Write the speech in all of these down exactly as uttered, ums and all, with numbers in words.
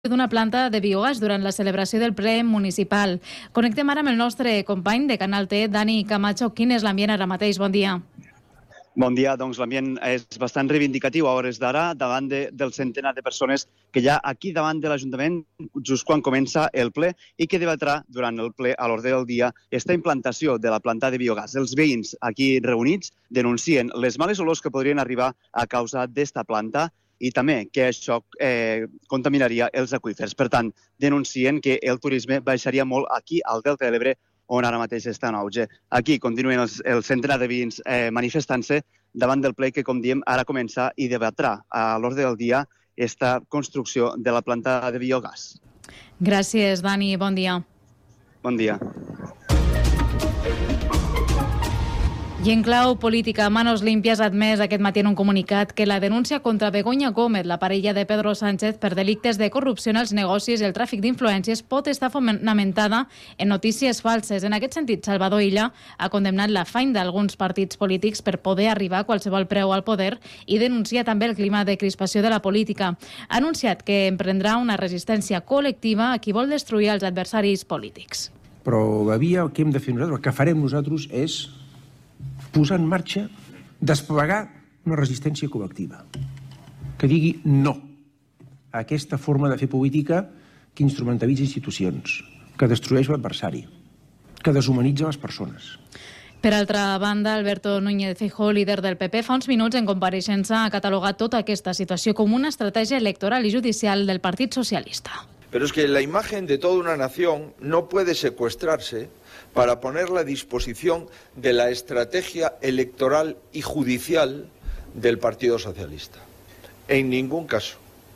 d'una planta de biogàs durant la celebració del ple municipal. Connectem ara amb el nostre company de Canal T, Dani Camacho. Quin és l'ambient ara mateix? Bon dia. Bon dia. Doncs l'ambient és bastant reivindicatiu a hores d'ara davant de, del centenar de persones que hi ha aquí davant de l'Ajuntament just quan comença el ple i que debatrà durant el ple a l'ordre del dia esta implantació de la planta de biogàs. Els veïns aquí reunits denuncien les males olors que podrien arribar a causa d'esta planta i també que això eh, contaminaria els aqüífers. Per tant, denuncien que el turisme baixaria molt aquí al Delta de l'Ebre, on ara mateix està en auge. Aquí continuen els, el centenar de veïns eh, manifestant-se davant del ple que, com diem, ara comença i debatrà a l'ordre del dia esta construcció de la planta de biogàs. Gràcies, Dani. Bon dia. Bon dia. I en clau política, Manos Limpias ha admès aquest matí en un comunicat que la denúncia contra Begoña Gómez, la parella de Pedro Sánchez, per delictes de corrupció en els negocis i el tràfic d'influències pot estar fonamentada en notícies falses. En aquest sentit, Salvador Illa ha condemnat l'afany d'alguns partits polítics per poder arribar a qualsevol preu al poder i denuncia també el clima de crispació de la política. Ha anunciat que emprendrà una resistència col·lectiva a qui vol destruir els adversaris polítics. Però la via que hem de fer nosaltres, el que farem nosaltres és posar en marxa, desplegar una resistència col·lectiva que digui no a aquesta forma de fer política que instrumentalitza institucions, que destrueix l'adversari, que deshumanitza les persones. Per altra banda, Alberto Núñez Feijóo, líder del P P, fa uns minuts en compareixença ha catalogat tota aquesta situació com una estratègia electoral i judicial del Partit Socialista. Pero es que la imagen de toda una nación no puede secuestrarse para ponerla a disposición de la estrategia electoral y judicial del Partido Socialista. En ningún caso.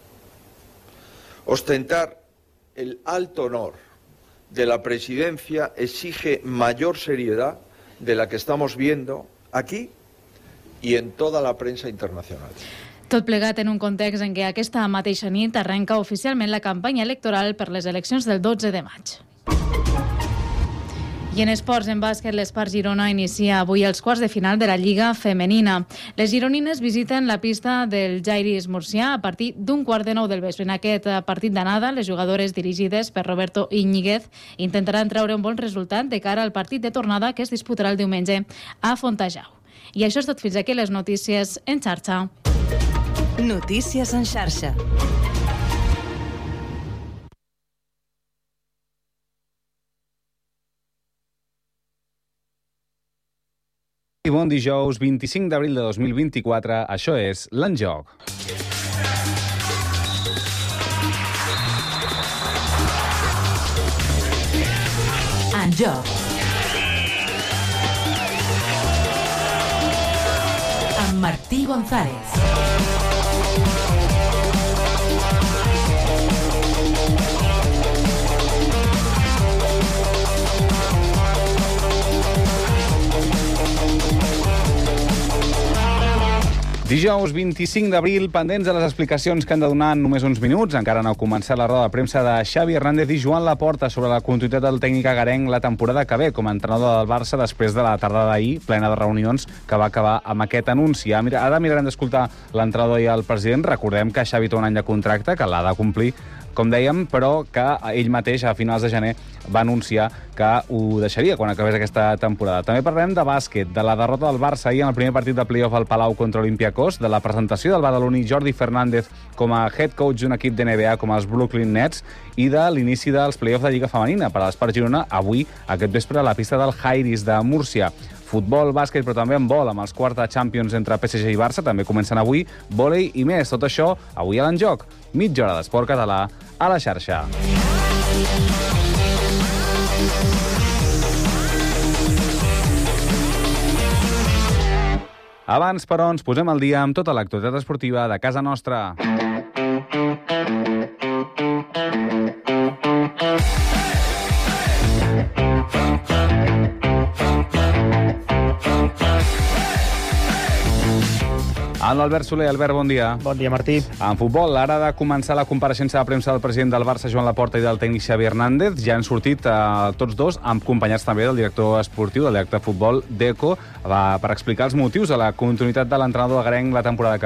Ostentar el alto honor de la presidencia exige mayor seriedad de la que estamos viendo aquí y en toda la prensa internacional. Tot plegat en un context en què aquesta mateixa nit arrenca oficialment la campanya electoral per les eleccions del dotze de maig. I en esports, en bàsquet, l'Espart Girona inicia avui els quarts de final de la Lliga Femenina. Les gironines visiten la pista del Jairis Murcià a partir d'un quart de nou del vespre. En aquest partit d'anada, les jugadores dirigides per Roberto Íñiguez intentaran treure un bon resultat de cara al partit de tornada que es disputarà el diumenge a Fontajau. I això és tot fins aquí les notícies en xarxa. Notícies en xarxa. I bon dijous, vint-i-cinc d'abril de dos mil vint-i-quatre, això és l'Enjoc. Enjoc. Amb Martí González. Dijous vint-i-cinc d'abril, pendents de les explicacions que han de donar en només uns minuts. Encara no ha començat la roda de premsa de Xavi Hernández i Joan Laporta sobre la continuïtat del tècnic agarenc la temporada que ve com a entrenador del Barça després de la tarda d'ahir, plena de reunions, que va acabar amb aquest anunci. Ara mirarem d'escoltar l'entrenador i el president. Recordem que Xavi té un any de contracte, que l'ha de complir, com dèiem, però que ell mateix a finals de gener va anunciar que ho deixaria quan acabés aquesta temporada. També parlem de bàsquet, de la derrota del Barça ahir en el primer partit de play-off al Palau contra Olympiacos, de la presentació del badaloní Jordi Fernández com a head coach d'un equip de N B A com els Brooklyn Nets i de l'inici dels play-offs de Lliga Femenina per a l'Espart Girona avui, aquest vespre, a la pista del Jairis de Múrcia. Futbol, bàsquet, però també en vol, amb els quarts de Champions entre P S G i Barça, també comencen avui, vòlei i més. Tot això avui a l'Enjoc. Mitja hora d'esport català a la xarxa. Abans, però, ens posem al dia amb tota l'actualitat esportiva de casa nostra. Amb l'Albert Soler. Albert, bon dia. Bon dia, Martí. En futbol, ara ha de començar la compareixença de premsa del president del Barça, Joan Laporta, i del tècnic Xavi Hernández. Ja han sortit eh, tots dos, acompanyats també del director esportiu, del director de futbol, Deco, va, per explicar els motius de la continuïtat de l'entrenador agarenc la temporada que ve.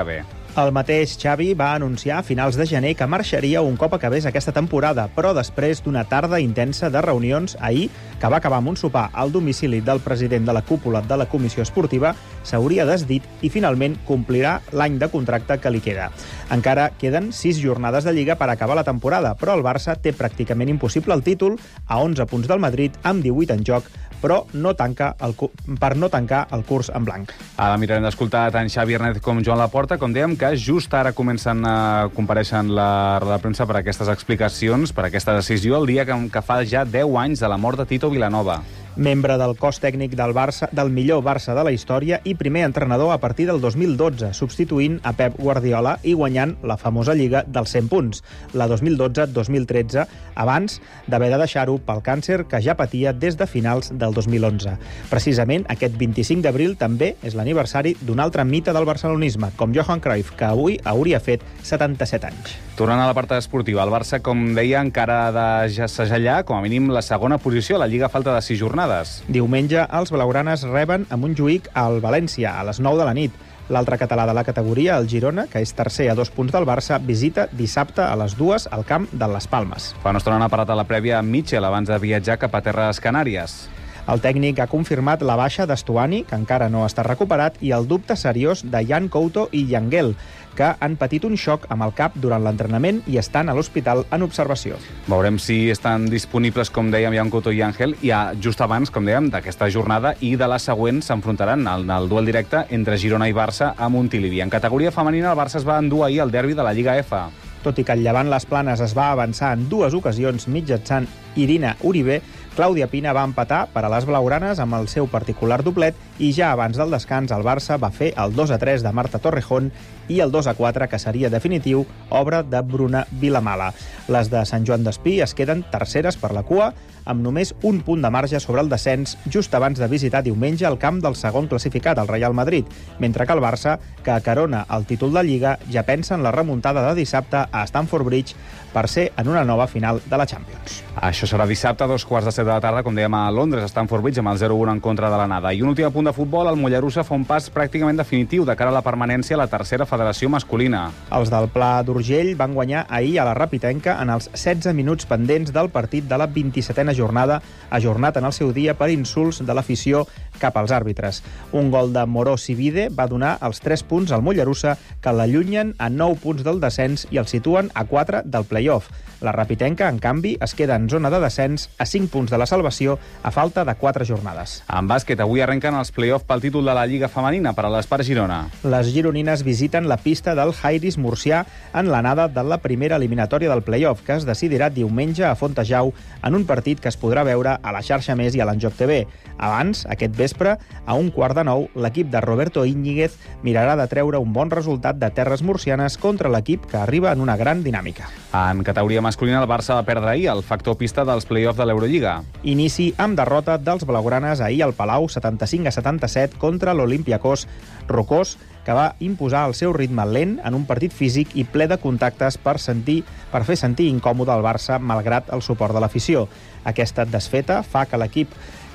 El mateix Xavi va anunciar a finals de gener que marxaria un cop acabés aquesta temporada, però després d'una tarda intensa de reunions ahir, que va acabar amb un sopar al domicili del president de la cúpula de la Comissió Esportiva, s'hauria desdit i finalment complirà l'any de contracte que li queda. Encara queden sis jornades de Lliga per acabar la temporada, però el Barça té pràcticament impossible el títol, a onze punts del Madrid, amb divuit en joc, però no tanca el, per no tancar el curs en blanc. Ara mirarem d'escoltar tant Xavi Hernández com Joan Laporta. Com dèiem, que just ara comencen a comparèixer en la roda de premsa per aquestes explicacions, per aquesta decisió, el dia que, que fa ja deu anys de la mort de Tito Vilanova. Membre del cos tècnic del Barça, del millor Barça de la història i primer entrenador a partir del dos mil dotze, substituint a Pep Guardiola i guanyant la famosa Lliga dels cent punts, la dos mil dotze dos mil tretze, abans d'haver de deixar-ho pel càncer que ja patia des de finals del dos mil onze. Precisament aquest vint-i-cinc d'abril també és l'aniversari d'un altre mite del barcelonisme, com Johan Cruyff, que avui hauria fet setanta-set anys. Tornant a la part esportiva, el Barça, com deia, encara ha de segellar com a mínim la segona posició a la Lliga a falta de sis jornades. Diumenge, els blaugranes reben a Montjuïc al València, a les nou de la nit. L'altre català de la categoria, el Girona, que és tercer a dos punts del Barça, visita dissabte a les dues al camp de les Palmes. Fa una estona ha parat a la prèvia amb Mitchell abans de viatjar cap a Terres Canàries. El tècnic ha confirmat la baixa d'Estuani, que encara no està recuperat, i el dubte seriós de Jan Couto i Yangel, que han patit un xoc amb el cap durant l'entrenament i estan a l'hospital en observació. Veurem si estan disponibles, com dèiem, Jan Couto i Ángel, i just abans, com dèiem, d'aquesta jornada i de la següent s'enfrontaran al, al duel directe entre Girona i Barça a Montilivi. En categoria femenina, el Barça es va endur ahir el derbi de la Lliga F. Tot i que el Llevant Les Planes es va avançar en dues ocasions mitjançant Irina Uribe, Clàudia Pina va empatar per a les blaugranes amb el seu particular doblet i ja abans del descans el Barça va fer el dos a tres de Marta Torrejón i el dos a quatre, que seria definitiu, obra de Bruna Vilamala. Les de Sant Joan d'Espí es queden terceres per la cua, amb només un punt de marge sobre el descens just abans de visitar diumenge el camp del segon classificat, el Real Madrid, mentre que el Barça, que acarona el títol de Lliga, ja pensa en la remuntada de dissabte a Stamford Bridge per ser en una nova final de la Champions. Això serà dissabte a dos quarts de set de la tarda, com dèiem, a Londres, a Stamford Bridge, amb el zero a un en contra de l'anada. I un últim punt de futbol, el Mollerussa fa un pas pràcticament definitiu de cara a la permanència a la tercera federació masculina. Els del Pla d'Urgell van guanyar ahir a la Rapitenca en els setze minuts pendents del partit de la vint-i-setena jornada, ajornat en el seu dia per insults de l'afició cap als àrbitres. Un gol de Moró Sivide va donar els tres punts al Mollerussa, que l'allunyen a nou punts del descens i el situen a quatre del play-off. La Rapitenca, en canvi, es queda en zona de descens a cinc punts de la salvació a falta de quatre jornades. En bàsquet, avui arrenquen els play-off pel títol de la Lliga Femenina per a l'Espart Girona. Les gironines visiten la pista del Jairis Murcià en l'anada de la primera eliminatòria del play-off, que es decidirà diumenge a Fontejau en un partit que es podrà veure a la xarxa Més i a l'Enjoc T V. Abans, aquest vespre, a un quart de nou, l'equip de Roberto Íñiguez mirarà de treure un bon resultat de terres murcianes contra l'equip que arriba en una gran dinàmica. En categoria masculina, el Barça va perdre ahir el factor pista dels play-off de l'Eurolliga. Inici amb derrota dels blaugranes ahir al Palau setanta-cinc a setanta-set contra l'Olympiacos Rocós, que va imposar el seu ritme lent en un partit físic i ple de contactes per sentir per fer sentir incòmode el Barça malgrat el suport de l'afició. Aquesta desfeta fa que l'equip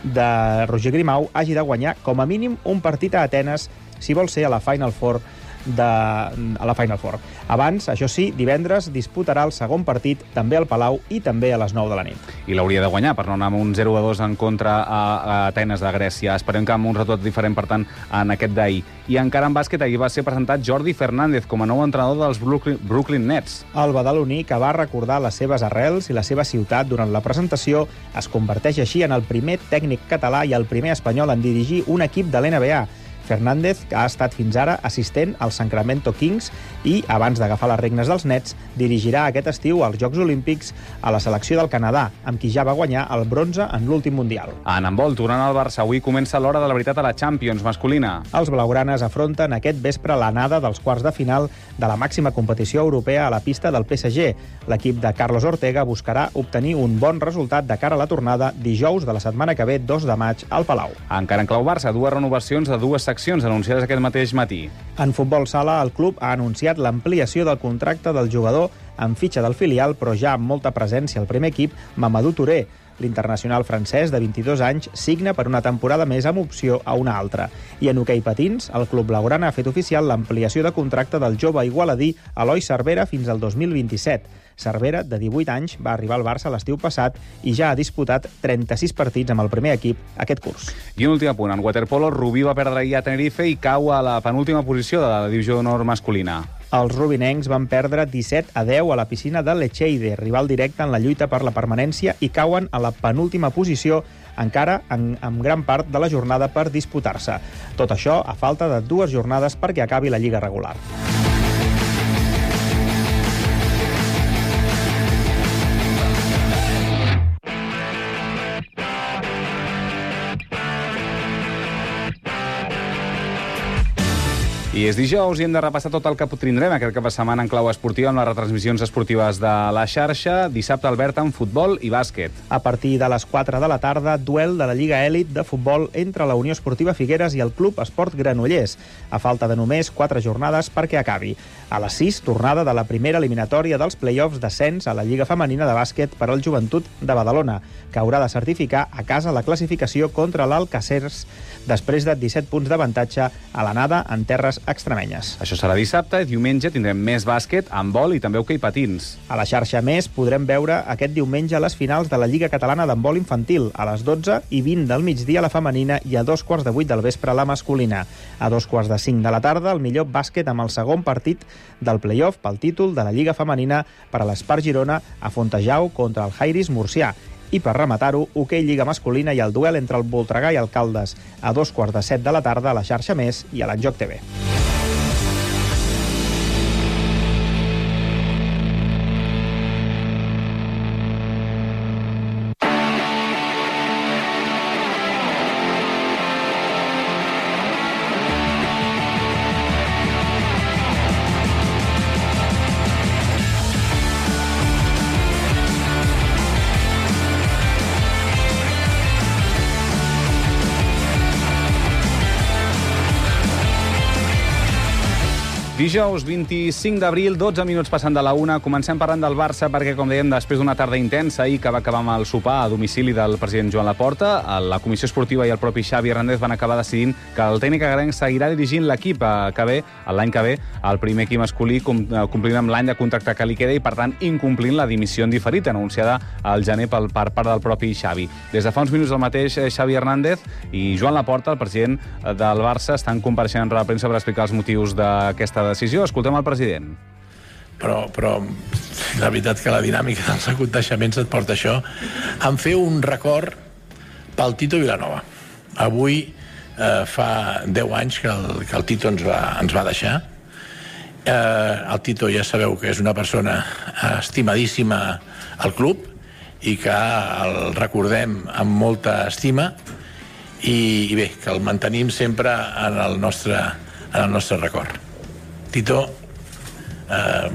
de Roger Grimau hagi de guanyar com a mínim un partit a Atenes si vol ser a la Final Four de, a la Final Four. Abans, això sí, divendres disputarà el segon partit també al Palau i també a les nou de la nit. I l'hauria de guanyar per no anar amb un zero a dos en contra a, a Atenes de Grècia. Esperem que amb un resultat diferent, per tant, en aquest d'ahir. I encara en bàsquet, ahir va ser presentat Jordi Fernández com a nou entrenador dels Brooklyn, Brooklyn Nets. El badaloní, que va recordar les seves arrels i la seva ciutat durant la presentació, es converteix així en el primer tècnic català i el primer espanyol en dirigir un equip de l'N B A. Fernández, que ha estat fins ara assistent als Sacramento Kings i, abans d'agafar les regnes dels Nets, dirigirà aquest estiu als Jocs Olímpics a la selecció del Canadà, amb qui ja va guanyar el bronze en l'últim Mundial. En handbol, tornant al Barça, avui comença l'hora de la veritat a la Champions masculina. Els blaugranes afronten aquest vespre l'anada dels quarts de final de la màxima competició europea a la pista del P S G. L'equip de Carlos Ortega buscarà obtenir un bon resultat de cara a la tornada dijous de la setmana que ve, dos de maig, al Palau. Encara en clau Barça, dues renovacions de dues accions anunciades aquest mateix matí. En futbol sala, el club ha anunciat l'ampliació del contracte del jugador amb fitxa del filial, però ja amb molta presència al primer equip, Mamadou Touré. L'internacional francès de vint-i-dos anys signa per una temporada més amb opció a una altra. I en hoquei patins, el club blaugrana ha fet oficial l'ampliació de contracte del jove igualadí Eloi Cervera fins al dos mil vint-i-set. Cervera, de divuit anys, va arribar al Barça l'estiu passat i ja ha disputat trenta-sis partits amb el primer equip aquest curs. I un últim apunt, en waterpolo, Rubí va perdre ahir a Tenerife i cau a la penúltima posició de la divisió d'honor masculina. Els rubinencs van perdre disset a deu a la piscina de Lecheide, rival directe en la lluita per la permanència, i cauen a la penúltima posició, encara en, en gran part de la jornada per disputar-se. Tot això a falta de dues jornades perquè acabi la lliga regular. I és dijous i hem de repassar tot el que tindrem aquest cap de setmana en clau esportiva amb les retransmissions esportives de la xarxa. Dissabte, Albert, en futbol i bàsquet. A partir de les quatre de la tarda, duel de la Lliga Elit de futbol entre la Unió Esportiva Figueres i el Club Esport Granollers, a falta de només quatre jornades perquè acabi. A les sis, tornada de la primera eliminatòria dels play-offs d'ascens a la Lliga Femenina de Bàsquet per al Joventut de Badalona, que haurà de certificar a casa la classificació contra l'Alcàsser després de disset punts d'avantatge a l'anada en terres extremenyes. Això serà dissabte i diumenge tindrem més bàsquet, handbol i també hoquei patins. A la xarxa Més podrem veure aquest diumenge les finals de la Lliga Catalana d'handbol infantil a les dotze i vint del migdia la femenina i a dos quarts de vuit del vespre la masculina. A dos quarts de cinc de la tarda el millor bàsquet amb el segon partit del play-off pel títol de la Lliga Femenina per a l'Espar Girona a Fontejau contra el Jairis Murcià. I per rematar-ho, hoquei Lliga masculina i el duel entre el Voltregà i el Caldes a dos quarts de set de la tarda a la xarxa Més i a l'Enjoc T V. Dijous vint-i-cinc d'abril, dotze minuts passant de la una. Comencem parlant del Barça perquè, com dèiem, després d'una tarda intensa i que va acabar amb el sopar a domicili del president Joan Laporta, la comissió esportiva i el propi Xavi Hernández van acabar decidint que el tècnic agarenc seguirà dirigint l'equip que ve, l'any que ve, el primer equip masculí, complint amb l'any de contracte que li queda i, per tant, incomplint la dimissió en diferit anunciada al gener per part del propi Xavi. Des de fa uns minuts el mateix Xavi Hernández i Joan Laporta, el president del Barça, estan compareixent en roda de premsa per explicar els motius d'aquesta decisió. Escoltem el president. Però, però la veritat que la dinàmica dels aconteixements et porta això. Em feu un record pel Tito Vilanova. Avui eh, fa deu anys que el, que el Tito ens va, ens va deixar. Eh, el Tito ja sabeu que és una persona estimadíssima al club i que el recordem amb molta estima i, i bé, que el mantenim sempre en el nostre, en el nostre record. Tito, eh,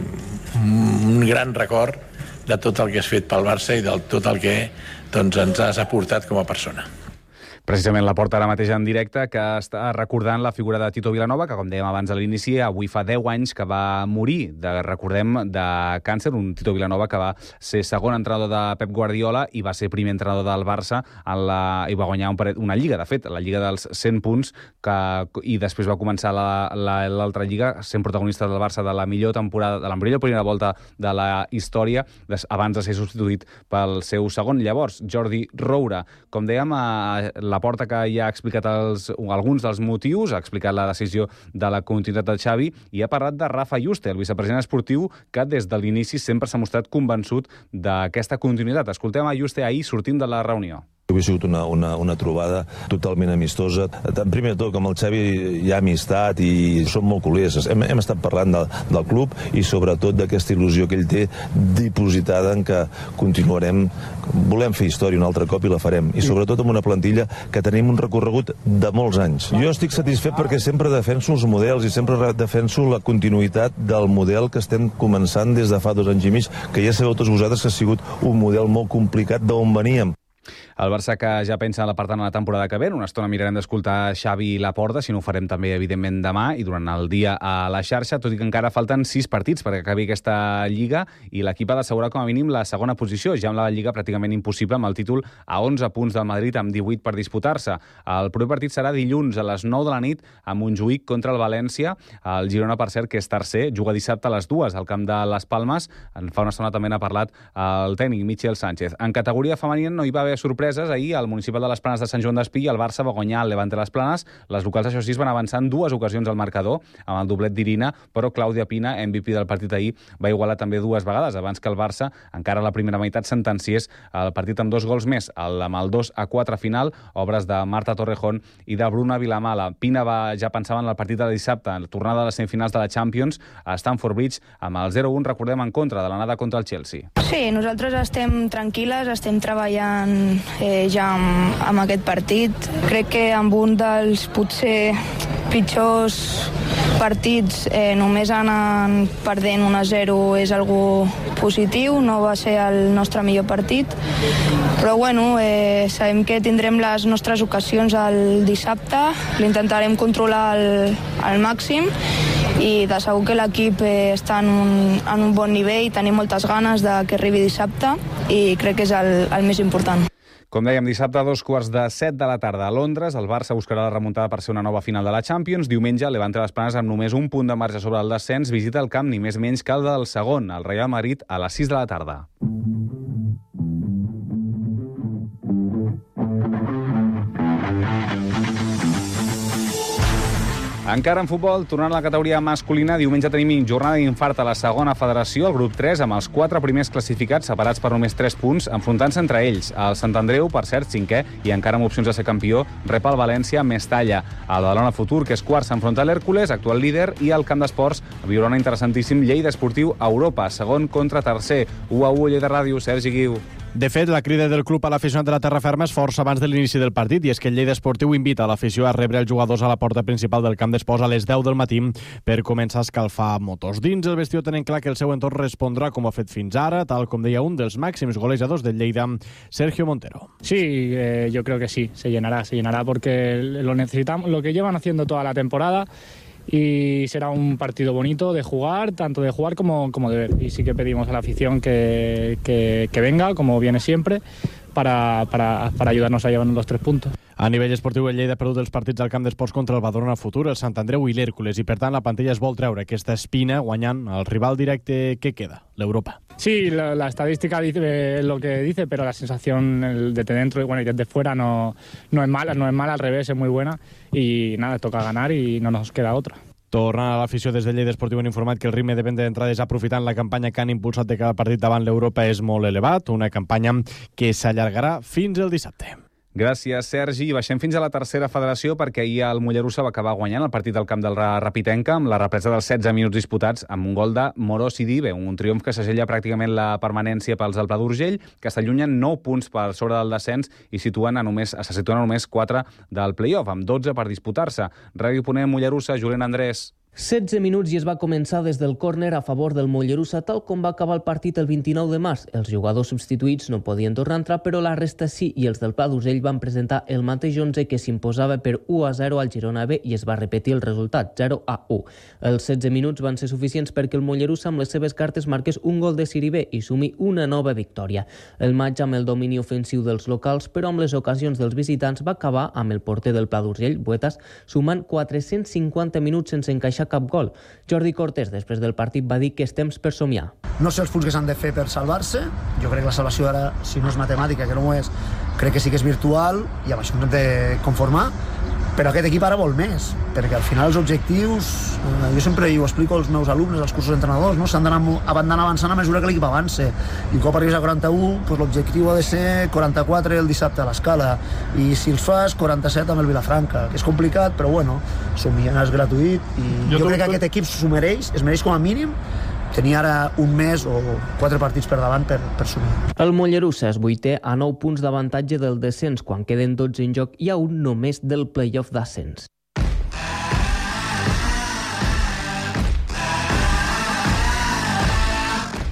un gran record de tot el que has fet pel Barça i de tot el que doncs, ens has aportat com a persona. Precisament Laporta ara mateix en directe, que està recordant la figura de Tito Vilanova, que, com dèiem abans a l'inici, avui fa deu anys que va morir, de, recordem, de càncer. Un Tito Vilanova que va ser segon entrenador de Pep Guardiola i va ser primer entrenador del Barça en la, i va guanyar un paret, una lliga, de fet, la lliga dels cent punts, que, i després va començar l'altra lliga sent protagonista del Barça de la millor temporada, de la millor primera volta de la història, des, abans de ser substituït pel seu segon, llavors, Jordi Roura. Com dèiem, a la Laporta, que ja ha explicat els, alguns dels motius, ha explicat la decisió de la continuïtat del Xavi i ha parlat de Rafa Yuste, el vicepresident esportiu, que des de l'inici sempre s'ha mostrat convençut d'aquesta continuïtat. Escoltem a Yuste ahir sortint de la reunió. Avui ha sigut una, una, una trobada totalment amistosa. Primer de tot, com el Xavi hi ha amistat i som molt culers. Hem, hem estat parlant del, del club i sobretot d'aquesta il·lusió que ell té dipositada en que continuarem. Volem fer història un altre cop i la farem. I sobretot amb una plantilla que tenim un recorregut de molts anys. Jo estic satisfet perquè sempre defenso els models i sempre defenso la continuïtat del model que estem començant des de fa dos anys i mig, que ja sabeu tots vosaltres que ha sigut un model molt complicat d'on veníem. El Barça que ja pensa en la part de la temporada que ve. En una estona mirarem d'escoltar Xavi i Laporta, si no ho farem també, evidentment, demà i durant el dia a la xarxa, tot i que encara falten sis partits perquè acabi aquesta Lliga i l'equip ha d'assegurar com a mínim la segona posició, ja amb la Lliga pràcticament impossible, amb el títol a onze punts del Madrid, amb divuit per disputar-se. El proper partit serà dilluns a les nou de la nit a Montjuïc contra el València. El Girona, per cert, que és tercer, juga dissabte a les dues al camp de Les Palmes. En fa una estona també n'ha parlat el tècnic Michel Sánchez. En categoria femenina no hi va haver sorpreses. Ahir el municipal de les Planes de Sant Joan d'Espí i el Barça va guanyar el Levante les Planes. Les locals, això sí, es van avançar en dues ocasions al marcador, amb el doblet d'Irina, però Clàudia Pina, M V P del partit ahir, va igualar també dues vegades, abans que el Barça, encara a la primera meitat, sentenciés el partit amb dos gols més, el, amb el dos a quatre final, obres de Marta Torrejón i de Bruna Vilamala. Pina va, ja pensava en el partit de dissabte, en la tornada de les semifinals de la Champions, a Stamford Bridge, amb el zero a un, recordem, en contra de l'anada contra el Chelsea. Sí, nosaltres estem tranquil·les, estem treballant eh, ja amb, amb aquest partit. Crec que amb un dels potser pitjors partits eh, només anant perdent un a zero és algo positiu, no va ser el nostre millor partit, però bueno, eh, sabem que tindrem les nostres ocasions el dissabte, l'intentarem controlar al, al màxim i de segur que l'equip eh, està en un, en un bon nivell, tenim moltes ganes de que arribi dissabte i crec que és el, el més important. Com dèiem, dissabte a dos quarts de set de la tarda a Londres, el Barça buscarà la remuntada per ser una nova final de la Champions. Diumenge, Levante les Planes, amb només un punt de marge sobre el descens, visita el camp ni més menys que el del segon, el Real Madrid, a les sis de la tarda. Encara en futbol, tornant a la categoria masculina, diumenge tenim jornada d'infart a la segona federació, el grup tres, amb els quatre primers classificats separats per només tres punts, enfrontant-se entre ells. El Sant Andreu, per cert, cinquè, i encara amb opcions de ser campió, rep el València Mestalla. El Badalona Futur, que és quart, s'enfronta a l'Hèrcules, actual líder, i el Camp d'Esports viurà un interessantíssim Lleida Esportiu a Europa, segon contra tercer. u a u Lleida Ràdio, Sergi Guiu. De fet, la crida del club a l'aficionat de la terra ferma és força abans de l'inici del partit, i és que el Lleida Esportiu invita a l'afició a rebre els jugadors a la porta principal del Camp d'Esports a les deu del matí per començar a escalfar motors. Dins el vestidor tenen clar que el seu entorn respondrà com ha fet fins ara, tal com deia un dels màxims golejadors del Lleida, Sergio Montero. Sí, eh, yo creo que sí, se llenará, se llenará porque lo necesitamos, lo que llevan haciendo toda la temporada. Y será un partido bonito de jugar, tanto de jugar como, como de ver. Y sí que pedimos a la afición que, que, que venga, como viene siempre, para, para, para ayudarnos a llevarnos los tres puntos. A nivell esportiu, el Lleida ha perdut els partits al Camp d'Esports contra el Badalona Futur, el Sant Andreu i l'Hèrcules, i per tant la plantilla es vol treure aquesta espina guanyant el rival directe que queda, l'Europa. Sí, la, la estadística dice lo que dice, pero la sensación desde dentro y bueno, y desde fuera no, no es mala, no es mala, al revés, es muy buena y nada, toca ganar y no nos queda otra. Tornant a l'afició, des del Lleida Esportiu han informat que el ritme de venda d'entrades aprofitant la campanya que han impulsat de cada partit davant l'Europa és molt elevat, una campanya que s'allargarà fins el dissabte. Gràcies, Sergi. I baixem fins a la tercera federació perquè ahir el Mollerussa va acabar guanyant el partit al camp del Rapitenca amb la represa dels setze minuts disputats amb un gol de Moro Sidibe, un triomf que segella pràcticament la permanència pels del Pla d'Urgell, que s'allunyen nou punts per sobre del descens i situen a només, se situen a només quatre del play-off, amb dotze per disputar-se. Ràdio Ponent, Mollerussa, Julián Andrés. setze minuts i es va començar des del córner a favor del Mollerussa, tal com va acabar el partit el vint-i-nou de març. Els jugadors substituïts no podien tornar a entrar, però la resta sí, i els del Pla d'Urgell van presentar el mateix onze que s'imposava per u a zero al Girona B i es va repetir el resultat, zero a u. Els setze minuts van ser suficients perquè el Mollerussa amb les seves cartes marqués un gol de Siribé i sumi una nova victòria. El maig amb el domini ofensiu dels locals, però amb les ocasions dels visitants, va acabar amb el porter del Pla d'Urgell, Buetas, sumant quatre-cents cinquanta minuts sense encaixar cap gol. Jordi Cortés, després del partit, va dir que és temps per somiar. No sé els punts que s'han de fer per salvar-se. Jo crec que la salvació ara, si no és matemàtica, que no ho és, crec que sí que és virtual i amb això no hem de conformar. Però aquest equip ara vol més, perquè al final els objectius, eh, jo sempre ho explico als meus alumnes, als cursos d'entrenadors, no? S'han d'anar avançant a mesura que l'equip avance. I un cop arribes a quaranta-u, doncs l'objectiu ha de ser quaranta-quatre el dissabte a l'Escala, i si els fas, quaranta-set amb el Vilafranca, que és complicat, però bueno, somiar és gratuït, i jo, jo crec que aquest equip s'ho mereix, es mereix com a mínim tenir ara un mes o quatre partits per davant per, per somiar. El Mollerussa és vuitè a nou punts d'avantatge del descens. Quan queden dotze en joc hi ha un només del play-off d'ascens.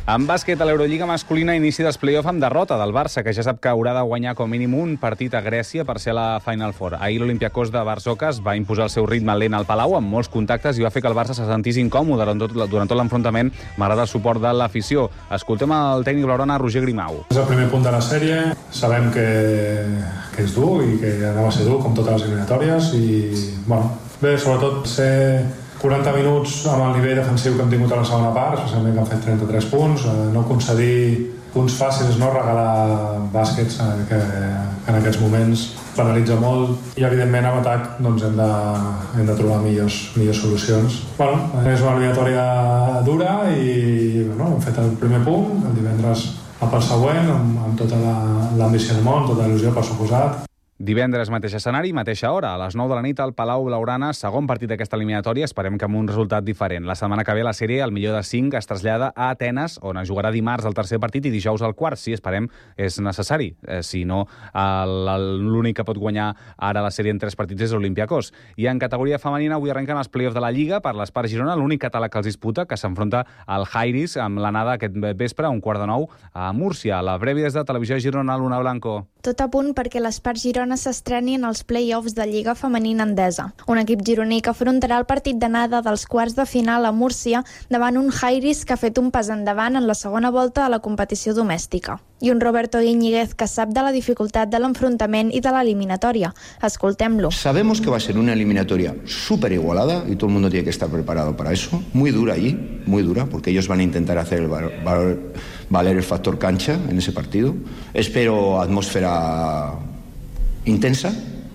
En bàsquet, a l'Eurolliga masculina, inici dels play-off amb derrota del Barça, que ja sap que haurà de guanyar com mínim un partit a Grècia per ser a la Final Four. Ahir l'Olympiakos de Barçocas va imposar el seu ritme lent al Palau amb molts contactes i va fer que el Barça se sentís incòmode durant tot, durant tot l'enfrontament, malgrat el suport de l'afició. Escoltem el tècnic blaugrana, Roger Grimau. És el primer punt de la sèrie. Sabem que, que és dur i que anava a ser dur, com totes les eliminatòries. I, bueno, bé, sobretot ser quaranta minuts amb el nivell defensiu que hem tingut a la segona part, especialment que han fet trenta-tres punts, no concedir punts fàcils, no regalar bàsquets que en aquests moments penalitza molt i evidentment amb atac doncs, hem, de, hem de trobar millors, millors solucions. Bueno, és una eliminatòria dura i bueno, hem fet el primer punt, el divendres pel següent, amb, amb tota l'ambició del món, tota la il·lusió per suposat. Divendres, mateix escenari, mateixa hora, a les nou de la nit al Palau Blaugrana, segon partit d'aquesta eliminatòria, esperem que amb un resultat diferent. La setmana que ve la sèrie, el millor de cinc, es trasllada a Atenes, on es jugarà dimarts el tercer partit i dijous el quart, si esperem és necessari. Eh, si no, l'únic que pot guanyar ara la sèrie en tres partits és l'Olympiakos. I en categoria femenina, avui arrenquen els play-offs de la Lliga per l'Espar Girona, l'únic català que els disputa, que s'enfronta al Jairis amb l'anada aquest vespre, a un quart de nou, a Múrcia. La prèvia des de Televisió Girona, Luna Blanco. Tot a punt perquè l'Espar Girona s'estreni en els play-offs de Lliga Femenina Endesa. Un equip gironí que afrontarà el partit d'anada dels quarts de final a Múrcia davant un Jairis que ha fet un pas endavant en la segona volta de la competició domèstica. I un Roberto Íñiguez que sap de la dificultad de l'enfrontament i de la eliminatoria. Escoltem-lo. Sabemos que va a ser una eliminatoria súper igualada y todo el mundo tiene que estar preparado para eso. Muy dura allí, muy dura, porque ellos van a intentar hacer el valor, valor, valer el factor cancha en ese partido. Espero atmósfera intensa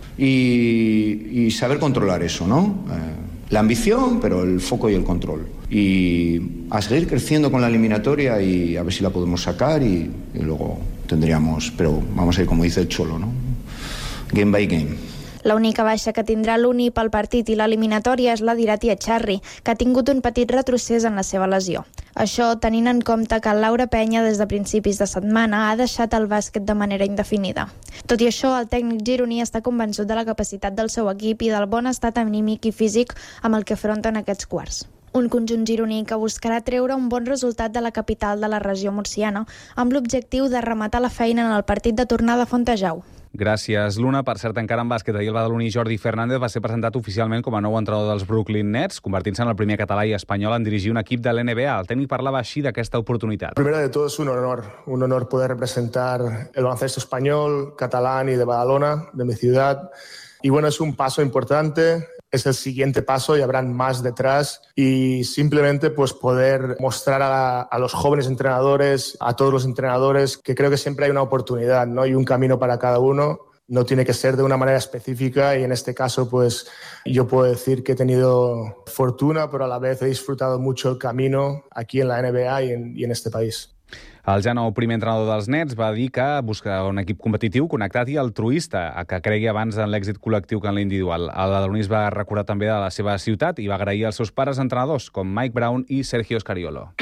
y, y saber controlar eso, ¿no? Eh, la ambición, pero el foco y el control. Y a seguir creciendo con la eliminatoria y a ver si la podemos sacar y, y luego tendríamos, pero vamos a ir como dice el Cholo, ¿no? Game by game. L'única baixa que tindrà l'Uni pel partit i l'eliminatòria és la d'Irati Echarri, que ha tingut un petit retrocés en la seva lesió. Això tenint en compte que Laura Penya des de principis de setmana ha deixat el bàsquet de manera indefinida. Tot i això, el tècnic gironí està convençut de la capacitat del seu equip i del bon estat anímic i físic amb el que afronten aquests quarts. Un conjunt gironí que buscarà treure un bon resultat de la capital de la regió murciana amb l'objectiu de rematar la feina en el partit de tornada a Fontejau. Gràcies, Luna. Per cert, encara en bàsquet, ahir el badaloní Jordi Fernández va ser presentat oficialment com a nou entrenador dels Brooklyn Nets, convertint-se en el primer català i espanyol en dirigir un equip de l'N B A. El tècnic parlava així d'aquesta oportunitat. Primero de todo es un honor, un honor poder representar el baloncesto español, catalán y de Badalona, de mi ciudad. Y bueno, es un paso importante, es el siguiente paso y habrán más detrás y simplemente pues poder mostrar a, a los jóvenes entrenadores, a todos los entrenadores, que creo que siempre hay una oportunidad, ¿no? Y un camino para cada uno. No tiene que ser de una manera específica y en este caso pues yo puedo decir que he tenido fortuna, pero a la vez he disfrutado mucho el camino aquí en la N B A y en, y en este país. El ja nou primer entrenador dels Nets va dir que busca un equip competitiu, connectat i altruista, que cregui abans en l'èxit col·lectiu que en l'individual. El badaloní es va recordar també de la seva ciutat i va agrair als seus pares entrenadors, com Mike Brown i Sergio Scariolo.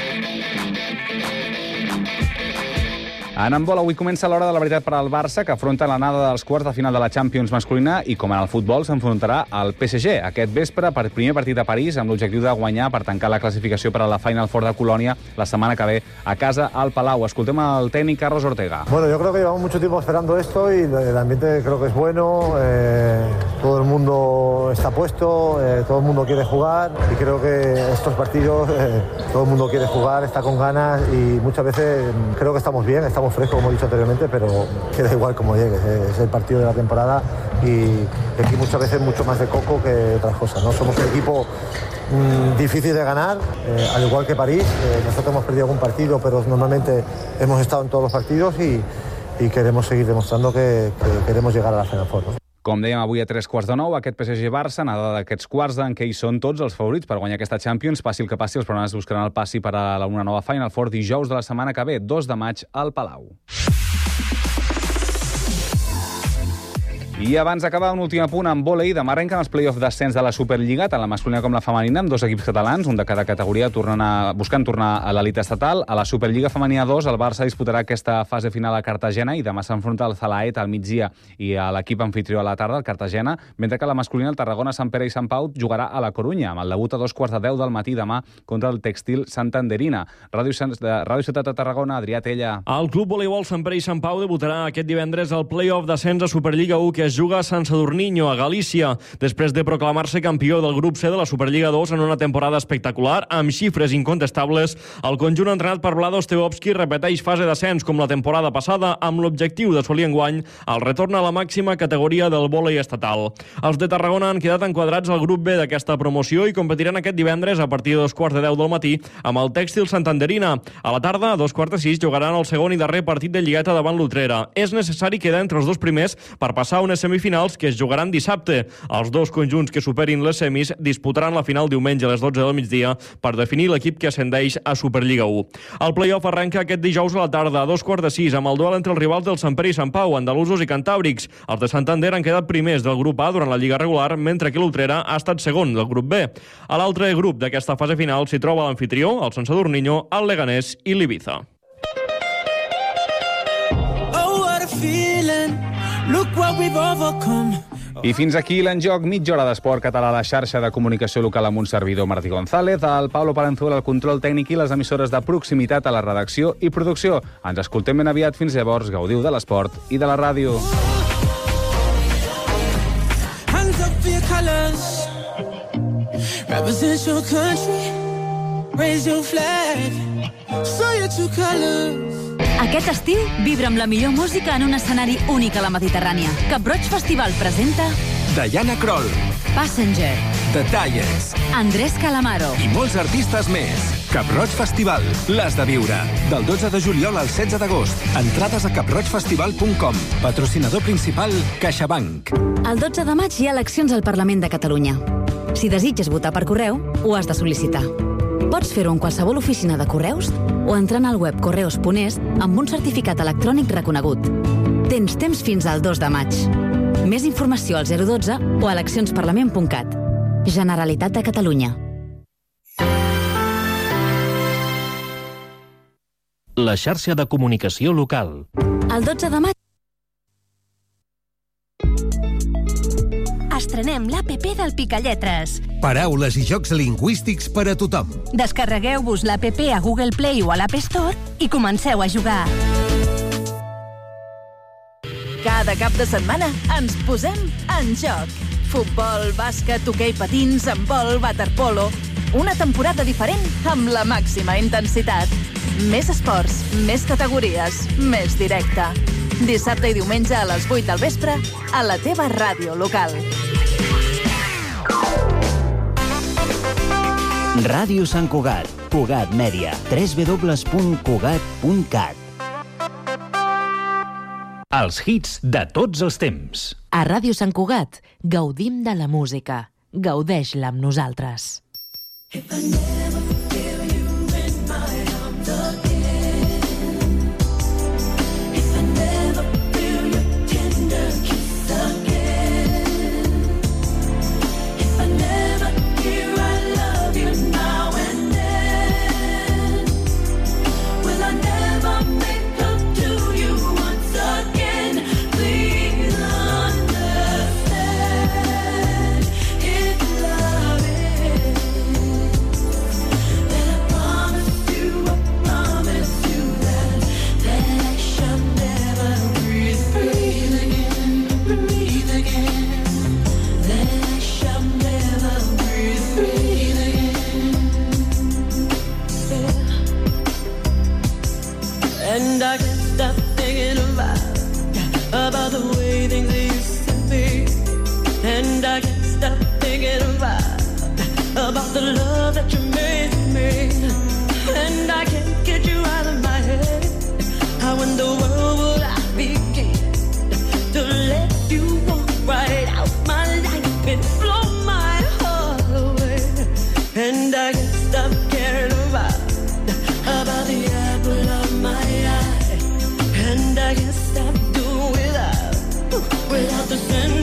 En handbol, avui comença l'hora de la veritat per al Barça, que afronta l'anada dels quarts de final de la Champions masculina i, com en el futbol, s'enfrontarà al P S G aquest vespre per primer partit a París amb l'objectiu de guanyar per tancar la classificació per a la Final Four de Colònia la setmana que ve a casa al Palau. Escoltem el tècnic Carlos Ortega. Bueno, yo creo que llevamos mucho tiempo esperando esto y el ambiente creo que es bueno, eh, todo el mundo está puesto, eh, todo el mundo quiere jugar y creo que estos partidos eh, todo el mundo quiere jugar, está con ganas y muchas veces creo que estamos bien, estamos fresco, como he dicho anteriormente, pero queda igual como llegue. Es el partido de la temporada y aquí muchas veces mucho más de coco que otras cosas, ¿no? Somos un equipo mmm, difícil de ganar, eh, al igual que París. Eh, nosotros hemos perdido algún partido, pero normalmente hemos estado en todos los partidos y, y queremos seguir demostrando que, que queremos llegar a la Final Four, ¿no? Com dèiem, avui a tres quarts de nou, aquest P S G-Barça, nada d'aquests quarts en què hi són tots els favorits per guanyar aquesta Champions. Passi el que passi, els programes buscaran el passi per a una nova Final Four dijous de la setmana que ve, dos de maig, al Palau. I abans d'acabar, un últim apunt amb vòlei. Demà arrenquen els play-off d'ascens de la Superliga, tant la masculina com la femenina, amb dos equips catalans, un de cada categoria, tornant a, buscant tornar a l'elit estatal. A la Superliga femenina dos, el Barça disputarà aquesta fase final a Cartagena i demà s'enfronta al Zalaet al migdia i a l'equip anfitrió a la tarda, el Cartagena, mentre que la masculina, el Tarragona, Sant Pere i Sant Pau, jugarà a la Corunya, amb el debut a dos quarts de deu del matí demà contra el Textil Santanderina. Ràdio, de Ràdio Ciutat de Tarragona, Adrià Tella. El Club Voleibol Sant Pere i Sant Pau debutarà aquest divendres al play-off d'ascens a Superliga u que es juga a Sant Sadurniño, a Galícia, després de proclamar-se campió del grup C de la Superliga dos en una temporada espectacular, amb xifres incontestables. El conjunt entrenat per Vlado Ostevovski repeteix fase d'ascens com la temporada passada, amb l'objectiu d'assolir enguany el retorn a la màxima categoria del vòlei estatal. Els de Tarragona han quedat enquadrats al grup B d'aquesta promoció i competiran aquest divendres a partir de dos quarts de deu del matí amb el Tèxtil Santanderina. A la tarda, a dos quarts de sis, jugaran el segon i darrer partit de lligueta davant l'Utrera. És necessari quedar entre els dos primers per passar a unes semifinals que es jugaran dissabte. Els dos conjunts que superin les semis disputaran la final diumenge a les dotze del migdia per definir l'equip que ascendeix a Superliga u. El play-off arrenca aquest dijous a la tarda, a dos quarts de sis, amb el duel entre els rivals del Sant Pere i Sant Pau, andalusos i cantàbrics. Els de Santander han quedat primers del grup A durant la Lliga regular, mentre que l'Utrera ha estat segon del grup B. A l'altre grup d'aquesta fase final s'hi troba l'anfitrió, el Sant Sadurniño, el Leganés i l'Ibiza. Oh, what a feeling. Look what we've overcome. I fins aquí l'enjoc, mitja hora d'esport català a la xarxa de comunicació local amb un servidor, Martí González, el Pablo Palenzuela, el control tècnic i les emissores de proximitat a la redacció i producció. Ens escoltem ben aviat. Fins llavors, gaudiu de l'esport i de la ràdio. Hands up for your colors. Represent your country. Raise your flag. Show your true colors. Aquest estiu, vibra amb la millor música en un escenari únic a la Mediterrània. Cap Roig Festival presenta Diana Kroll, Passenger, The Tallers, Andrés Calamaro i molts artistes més. Cap Roig Festival, l'has de viure. Del dotze de juliol al setze d'agost. Entrades a cap roig festival punt com. Patrocinador principal, CaixaBank. El dotze de maig hi ha eleccions al Parlament de Catalunya. Si desitges votar per correu, ho has de sol·licitar. Pots fer-ho en qualsevol oficina de correus o entrant al web correus punt es amb un certificat electrònic reconegut. Tens temps fins al dos de maig. Més informació al zero dotze o a eleccions parlament punt cat. Generalitat de Catalunya. La xarxa de comunicació local. El dotze de maig estrenem l'A P P del Picalletres. Paraules i jocs lingüístics per a tothom. Descarregueu-vos l'A P P a Google Play o a l'App Store i comenceu a jugar. Cada cap de setmana ens posem en joc. Futbol, bàsquet, hoquei patins, handbol, waterpolo. Una temporada diferent amb la màxima intensitat. Més esports, més categories, més directe. Dissabte i diumenge a les vuit del vespre a la teva ràdio local. Ràdio Sant Cugat, Cugat Mèdia, w w w punt cugat punt cat. Els hits de tots els temps. A Ràdio Sant Cugat gaudim de la música. Gaudeix-la amb nosaltres. If I never feel you in my arms again, if I never feel your tender kiss again, if I never hear I love you now and then, will I never make love to you once again? Please understand, if love is, then I promise you, I promise you that, that I shall never breathe, breathe again, breathe again, that I shall never breathe, breathe again. Yeah. And I can't stop thinking about, about the way things used to be. And I can't stop thinking about, about the love that you made me. And I can't get you out of my head. How in the world would I begin to let you walk right out my life and blow my heart away? And I can't stop caring about, about the apple of my eye. And I can't stop doing without, without the sin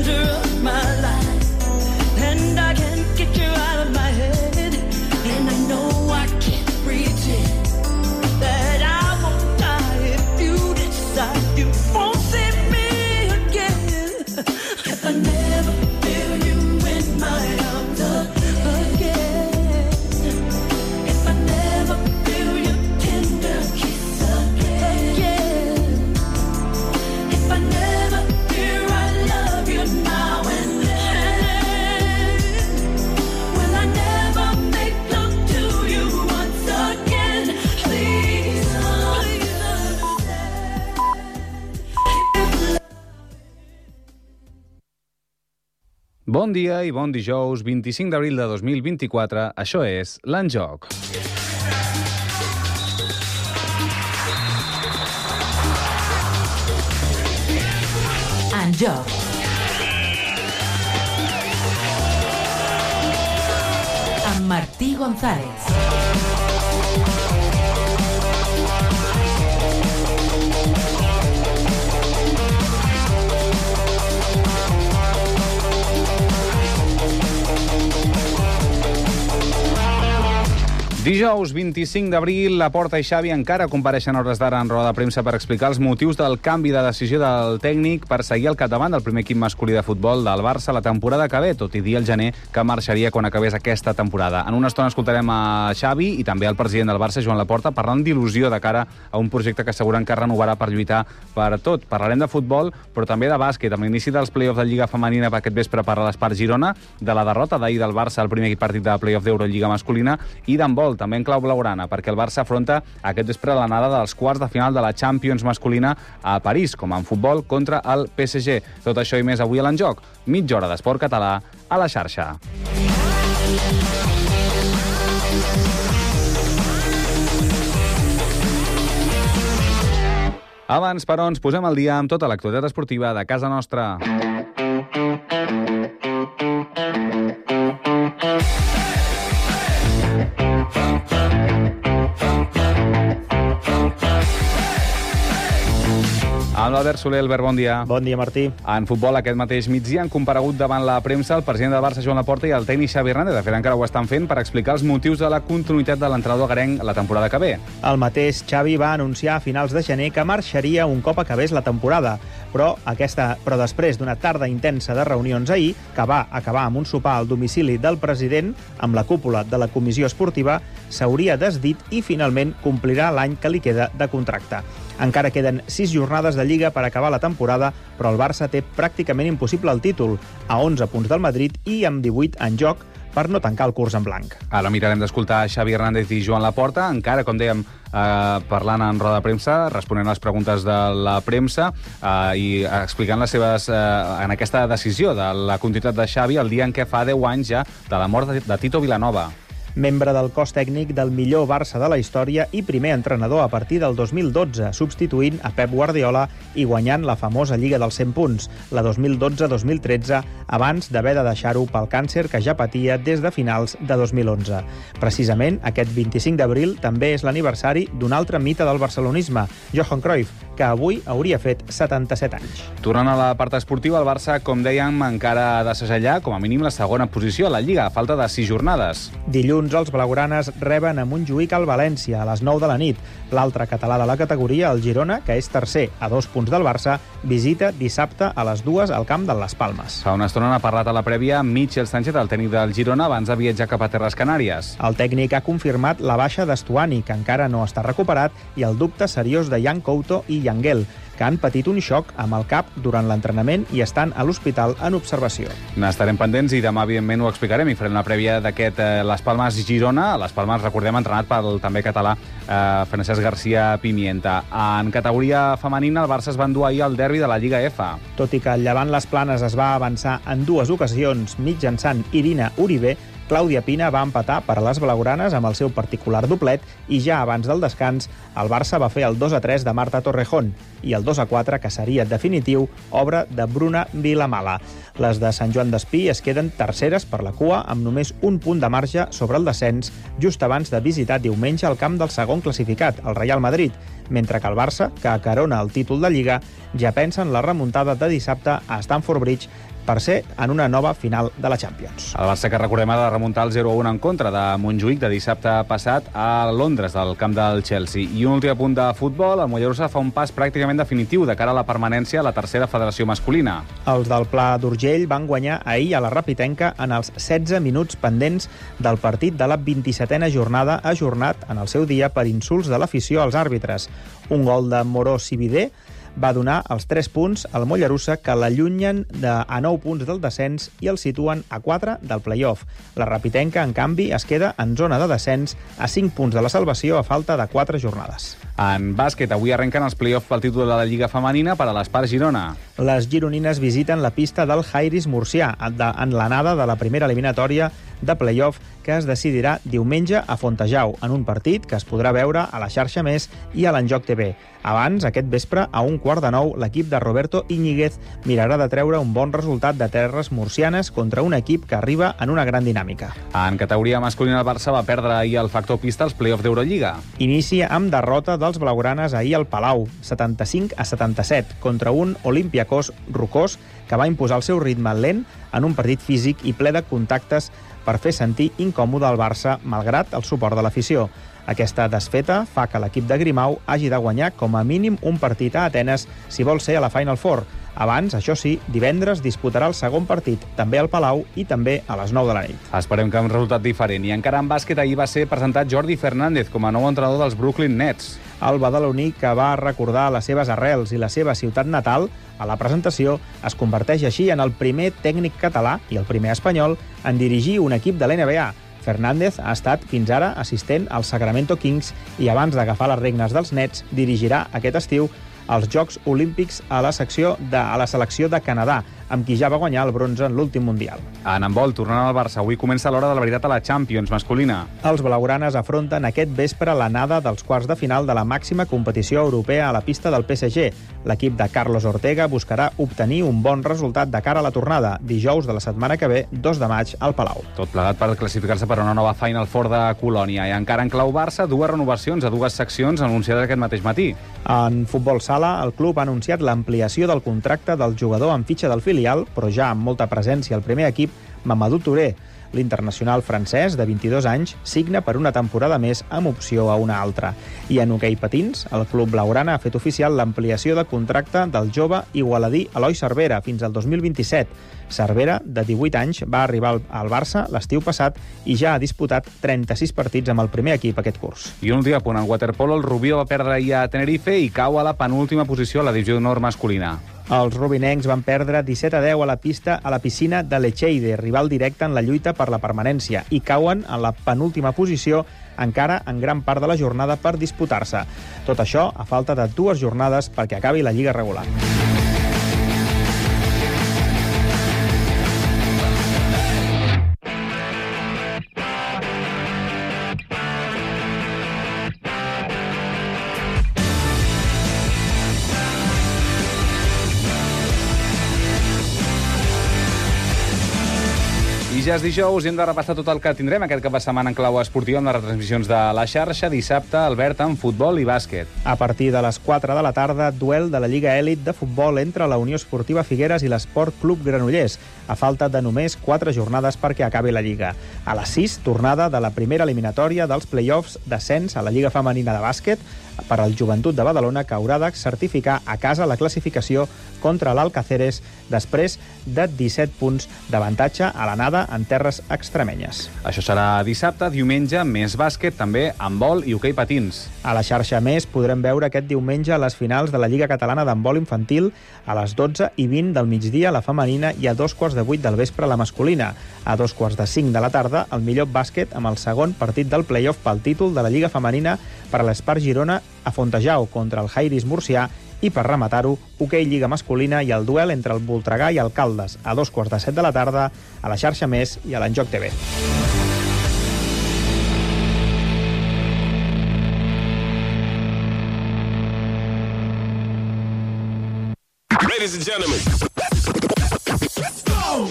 Bon dia i bon dijous, vint-i-cinc d'abril de dos mil vint-i-quatre. Això és l'Enjoc. Enjoc. Amb Martí González. Dijous vint-i-cinc d'abril, Laporta i Xavi encara compareixen a hores d'ara en roda de premsa per explicar els motius del canvi de decisió del tècnic per seguir al capdavant del primer equip masculí de futbol del Barça la temporada que ve, tot i dir al gener que marxaria quan acabés aquesta temporada. En una estona escoltarem a Xavi i també al president del Barça, Joan Laporta, parlant d'il·lusió de cara a un projecte que asseguren que renovarà per lluitar per tot. Parlarem de futbol, però també de bàsquet, amb l'inici dels play-offs de Lliga Femenina per aquest vespre per a l'Espart Girona, de la derrota d'ahir del Barça al primer partit de play-off d'Eurolliga masculina i d'handbol, també en clau blaugrana, perquè el Barça afronta aquest vespre l'anada dels quarts de final de la Champions masculina a París, com en futbol, contra el P S G. Tot això i més avui a l'Enjoc. Mitja hora d'esport català a la xarxa. Abans, però, ens posem al dia amb tota l'actualitat esportiva de casa nostra. Amb l'Albert Soler. Albert, bon dia. Bon dia, Martí. En futbol, aquest mateix migdia han comparegut davant la premsa el president del Barça, Joan Laporta, i el tècnic Xavi Hernández. De fet, encara ho estan fent per explicar els motius de la continuïtat de l'entrenador garenc la temporada que ve. El mateix Xavi va anunciar a finals de gener que marxaria un cop acabés la temporada, però, aquesta, però després d'una tarda intensa de reunions ahir, que va acabar amb un sopar al domicili del president, amb la cúpula de la comissió esportiva, s'hauria desdit i finalment complirà l'any que li queda de contracte. Encara queden sis jornades de Lliga per acabar la temporada, però el Barça té pràcticament impossible el títol, a onze punts del Madrid i amb divuit en joc per no tancar el curs en blanc. Ara mirarem d'escoltar Xavi Hernández i Joan Laporta, encara, com dèiem, eh, parlant en roda de premsa, responent a les preguntes de la premsa eh, i explicant les seves, eh, en aquesta decisió de la continuïtat de Xavi el dia en què fa deu anys ja de la mort de, de Tito Vilanova. Membre del cos tècnic del millor Barça de la història i primer entrenador a partir del dos mil dotze, substituint a Pep Guardiola i guanyant la famosa Lliga dels cent punts, la dos mil dotze dos mil tretze, abans d'haver de deixar-ho pel càncer que ja patia des de finals de dos mil onze. Precisament, aquest vint-i-cinc d'abril també és l'aniversari d'un altre mite del barcelonisme, Johan Cruyff, que avui hauria fet setanta-set anys. Tornant a la part esportiva, el Barça, com dèiem, encara ha de segellar com a mínim la segona posició a la Lliga, a falta de sis jornades. Dilluns els blaugranes reben a Montjuïc al València a les nou de la nit. L'altre català de la categoria, el Girona, que és tercer a dos punts del Barça, visita dissabte a les dues al camp de les Palmes. Fa una estona n'ha parlat a la prèvia Michel Sánchez, el tècnic del Girona, abans de viatjar cap a Terres Canàries. El tècnic ha confirmat la baixa d'Estuani, que encara no està recuperat, i el dubte seriós de Jan Couto i Yangel, que han patit un xoc amb el cap durant l'entrenament i estan a l'hospital en observació. N'estarem pendents i demà, evidentment, ho explicarem i farem la prèvia d'aquest eh, Les Palmes-Girona. Les Palmes, recordem, entrenat pel també català eh, Francesc García Pimienta. En categoria femenina, el Barça es va endur ahir al derbi de la Lliga F. Tot i que el Llevant Les Planes es va avançar en dues ocasions mitjançant Irina Uribe, Clàudia Pina va empatar per a les blaugranes amb el seu particular doblet i ja abans del descans el Barça va fer el dos a tres de Marta Torrejón i el dos a quatre, que seria definitiu, obra de Bruna Vilamala. Les de Sant Joan d'Espí es queden terceres per la cua amb només un punt de marge sobre el descens just abans de visitar diumenge el camp del segon classificat, el Real Madrid, mentre que el Barça, que acarona el títol de Lliga, ja pensa en la remuntada de dissabte a Stamford Bridge per ser en una nova final de la Champions. El Barça, que recordem, ha de remuntar el zero a un en contra de Montjuïc de dissabte passat a Londres, del camp del Chelsea. I un últim punt de futbol, el Mollerussa fa un pas pràcticament definitiu de cara a la permanència a la tercera federació masculina. Els del Pla d'Urgell van guanyar ahir a la Rapitenca en els setze minuts pendents del partit de la vint-i-setena jornada, ajornat en el seu dia per insults de l'afició als àrbitres. Un gol de Moró Sivider va donar els tres punts al Mollerussa, que l'allunyen de, a nou punts del descens i el situen a quatre del play-off. La Rapitenca, en canvi, es queda en zona de descens a cinc punts de la salvació a falta de quatre jornades. En bàsquet, avui arrenquen els play-off pel títol de la Lliga Femenina per a l'Espart Girona. Les gironines visiten la pista del Jairis Murcià en l'anada de la primera eliminatòria de play-off que es decidirà diumenge a Fontejau, en un partit que es podrà veure a la xarxa Més i a l'Enjoc T V. Abans, aquest vespre, a un quart de nou, l'equip de Roberto Iñiguez mirarà de treure un bon resultat de terres murcianes contra un equip que arriba en una gran dinàmica. En categoria masculina, el Barça va perdre ahir el factor pista als play-off d'Eurolliga. Inici amb derrota dels blaugranes ahir al Palau, setanta-cinc a setanta-set, contra un Olympiacos rocós que va imposar el seu ritme lent en un partit físic i ple de contactes per fer sentir incòmode al Barça, malgrat el suport de l'afició. Aquesta desfeta fa que l'equip de Grimau hagi de guanyar com a mínim un partit a Atenes si vol ser a la Final Four. Abans, això sí, divendres disputarà el segon partit, també al Palau i també a les nou de la nit. Esperem que un resultat diferent. I encara en bàsquet, ahir va ser presentat Jordi Fernández com a nou entrenador dels Brooklyn Nets. El badaloní, que va recordar les seves arrels i la seva ciutat natal, a la presentació es converteix així en el primer tècnic català i el primer espanyol en dirigir un equip de l'N B A. Fernández ha estat fins ara assistent als Sacramento Kings i abans d'agafar les regnes dels Nets dirigirà aquest estiu als Jocs Olímpics a la, secció de, a la selecció de Canadà, amb qui ja va guanyar el bronze en l'últim Mundial. En handbol, tornant al Barça, avui comença l'hora de la veritat a la Champions masculina. Els blaugranes afronten aquest vespre l'anada dels quarts de final de la màxima competició europea a la pista del P S G. L'equip de Carlos Ortega buscarà obtenir un bon resultat de cara a la tornada, dijous de la setmana que ve, dos de maig, al Palau. Tot plegat per classificar-se per una nova Final Four de Colònia. I encara en clau Barça, dues renovacions a dues seccions anunciades aquest mateix matí. En futbol sala, el club ha anunciat l'ampliació del contracte del jugador amb fitxa del filial, però ja amb molta presència al primer equip, Mamadou Touré. L'internacional francès, de vint-i-dos anys, signa per una temporada més amb opció a una altra. I en hoquei patins, el club blaugrana ha fet oficial l'ampliació de contracte del jove igualadí Eloi Cervera fins al dos mil vint-i-set. Cervera, de divuit anys, va arribar al Barça l'estiu passat i ja ha disputat trenta-sis partits amb el primer equip aquest curs. I un últim apunt, en waterpolo, el Rubió va perdre ahir a Tenerife i cau a la penúltima posició a la divisió d'honor masculina. Els rubinencs van perdre disset a deu a la pista a la piscina de l'Echeide, rival directe en la lluita per la permanència, i cauen en la penúltima posició encara en gran part de la jornada per disputar-se. Tot això a falta de dues jornades perquè acabi la lliga regular. Ja és dijous i hem de repassar tot el que tindrem aquest cap de setmana en clau esportiva amb les retransmissions de la xarxa. Dissabte, Albert, en futbol i bàsquet. A partir de les quatre de la tarda, duel de la Lliga Elit de futbol entre la Unió Esportiva Figueres i l'Esport Club Granollers, a falta de només quatre jornades perquè acabi la Lliga. A les sis, tornada de la primera eliminatòria dels play-offs d'ascens a la Lliga Femenina de bàsquet per al Joventut de Badalona, que haurà de certificar a casa la classificació contra l'Alcáceres després de disset punts d'avantatge a l'anada en terres extremenyes. Això serà dissabte, diumenge, més bàsquet, també handbol i hoquei patins. A la xarxa Més podrem veure aquest diumenge les finals de la Lliga Catalana d'handbol infantil a les dotze i vint del migdia la femenina i a dos quarts de vuit del vespre la masculina. A dos quarts de cinc de la tarda, el millor bàsquet amb el segon partit del play-off pel títol de la Lliga Femenina per a l'Espart Girona a Fontejau contra el Jairis Murcià i, per rematar-ho, hoquei Lliga masculina i el duel entre el Voltregà i el Caldes a dos quarts de set de la tarda a la xarxa Més i a l'Enjoc T V. Ladies and gentlemen, let's go!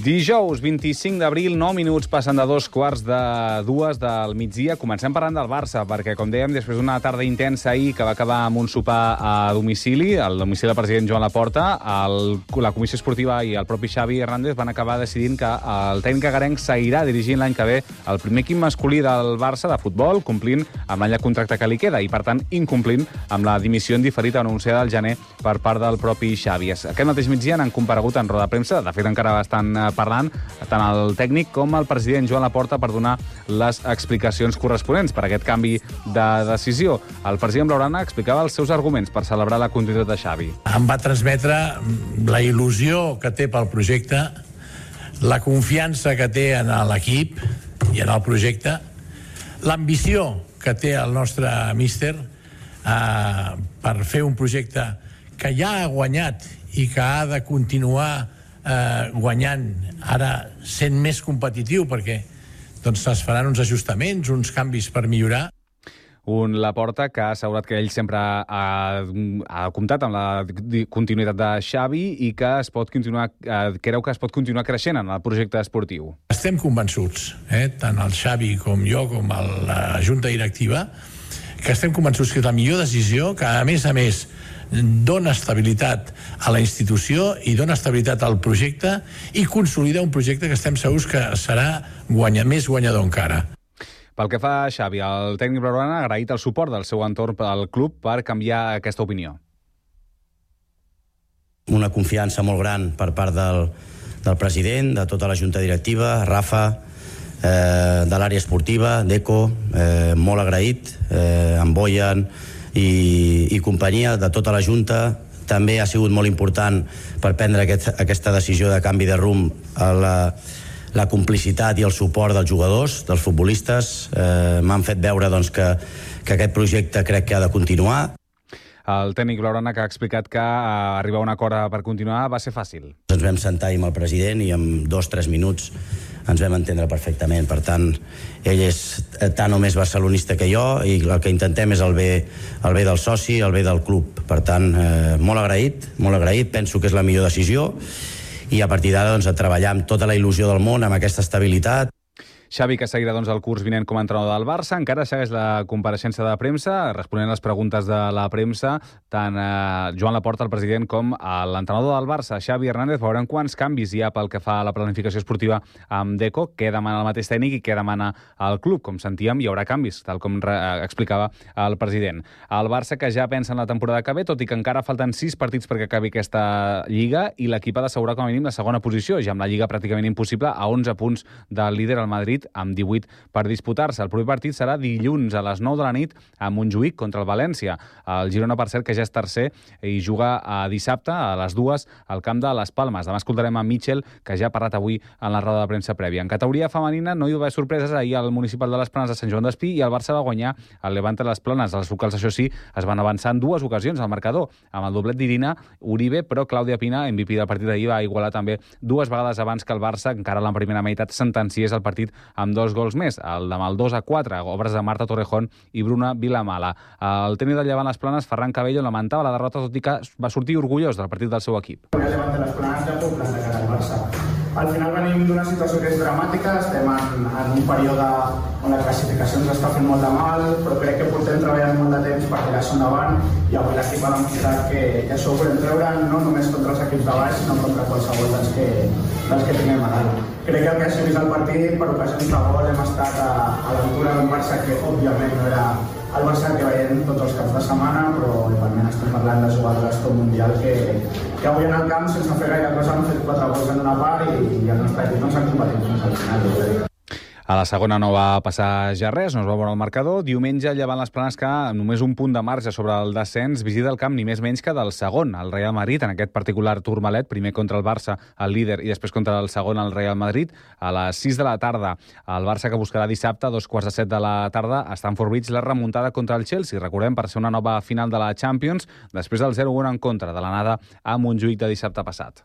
Dijous, vint-i-cinc d'abril, nou minuts passen de dos quarts de dues del migdia. Comencem parlant del Barça, perquè, com dèiem, després d'una tarda intensa ahir que va acabar amb un sopar a domicili, al domicili del president Joan Laporta, el, la comissió esportiva i el propi Xavi Hernández van acabar decidint que el tècnic agarenc seguirà dirigint l'any que ve el primer equip masculí del Barça de futbol, complint amb l'any de contracte que li queda i, per tant, incomplint amb la dimissió en diferit anunciada al gener per part del propi Xavi. Aquest mateix migdia han comparegut en roda de premsa, de fet encara estan parlant tant el tècnic com el president Joan Laporta per donar les explicacions corresponents per aquest canvi de decisió. El president Blaugrana explicava els seus arguments per celebrar la continuïtat de Xavi. Em va transmetre la il·lusió que té pel projecte, la confiança que té en l'equip i en el projecte, l'ambició que té el nostre míster eh, per fer un projecte que ja ha guanyat i que ha de continuar eh, guanyant, ara sent més competitiu, perquè doncs, es faran uns ajustaments, uns canvis per millorar. Un Laporta que ha assegurat que ell sempre ha, ha comptat amb la continuïtat de Xavi i que es pot continuar, eh, creu que es pot continuar creixent en el projecte esportiu. Estem convençuts, eh, tant el Xavi com jo, com el, la Junta Directiva, que estem convençuts que és la millor decisió, que a més a més dona estabilitat a la institució i dona estabilitat al projecte i consolida un projecte que estem segurs que serà guanya, més guanyador encara. Pel que fa a Xavi, el tècnic blaugrana ha agraït el suport del seu entorn al club per canviar aquesta opinió. Una confiança molt gran per part del, del president, de tota la junta directiva, Rafa, eh, de l'àrea esportiva, d'Eco, eh, molt agraït, eh, amb Boyan i, i companyia de tota la junta. També ha sigut molt important per prendre aquest, aquesta decisió de canvi de rumb a la, la complicitat i el suport dels jugadors, dels futbolistes. Eh, m'han fet veure doncs, que, que aquest projecte crec que ha de continuar. El tècnic blaugrana que ha explicat que arribar a un acord per continuar va ser fàcil. Ens vam sentar amb el president i en dos o tres minuts ens vam entendre perfectament. Per tant, ell és tant o més barcelonista que jo i el que intentem és el bé, el bé del soci, el bé del club. Per tant, eh, molt agraït, molt agraït, penso que és la millor decisió i a partir d'ara doncs, a treballar amb tota la il·lusió del món, amb aquesta estabilitat. Xavi, que seguirà doncs, el curs vinent com a entrenador del Barça, encara segueix la compareixença de premsa, responent les preguntes de la premsa, tant eh, Joan Laporta, el president, com l'entrenador del Barça, Xavi Hernández. Veurem quants canvis hi ha pel que fa a la planificació esportiva amb Deco, què demana el mateix tècnic i què demana el club. Com sentíem, hi haurà canvis, tal com explicava el president. El Barça, que ja pensa en la temporada que ve, tot i que encara falten sis partits perquè acabi aquesta Lliga, i l'equip ha d'assegurar com a mínim la segona posició, ja amb la Lliga pràcticament impossible, a onze punts del líder, el Madrid, amb divuit per disputar-se. El proper partit serà dilluns a les nou de la nit a Montjuïc contra el València. El Girona, per cert, que ja és tercer i juga a dissabte a les dues al camp de les Palmes. Demà escoltarem a Mitchell, que ja ha parlat avui en la roda de premsa prèvia. En categoria femenina no hi va haver sorpreses ahir al municipal de les Planes de Sant Joan d'Espí i el Barça va guanyar el Levante les Planes. Els locals, això sí, es van avançar en dues ocasions al marcador, amb el doblet d'Irina Uribe, però Clàudia Pina, M V P del partit d'ahir, va igualar també dues vegades abans que el Barça, encara a la primera meitat sentenciés el partit amb dos gols més, el demà el dos a quatre, obres de Marta Torrejón i Bruna Vilamala. El tècnic del Llevant les Planes, Ferran Cabello, lamentava la derrota, tot i que va sortir orgullós del partit del seu equip. El Llevant les Planes ja pot plantejar el Barça. Al final venim d'una situació que és dramàtica, estem en, en un període on la classificació ens està fent molt de mal, però crec que portem treballant molt de temps per tirar-se endavant i avui l'equip ha demostrat que, que això ho podem treure no només contra els equips de baix, sinó contra qualsevol dels que, dels que tinguem a dalt. Crec que el que ha sigut el partit, per ocasions de gol, hem estat a, a l'altura d'un Barça que, òbviament, no era el Barça que veiem tots els caps de setmana, però igualment estem parlant de jugadores com Mundial que, que avui en el camp, sense fer gaire cosa, han fet quatre gols en una part i, i el nostre equip no s'ha competit fins al final. A la segona no va passar ja res, no es va veure el marcador. Diumenge, Llevant les Planes, que només un punt de marge sobre el descens, visita el camp ni més menys que del segon, el Real Madrid, en aquest particular turmalet, primer contra el Barça, el líder, i després contra el segon, el Real Madrid, a les sis de la tarda. El Barça, que buscarà dissabte, a dos quarts de set de la tarda, a Stamford Bridge, la remuntada contra el Chelsea. Recordem, per ser una nova final de la Champions, després del zero a un en contra de l'anada a Montjuïc de dissabte passat.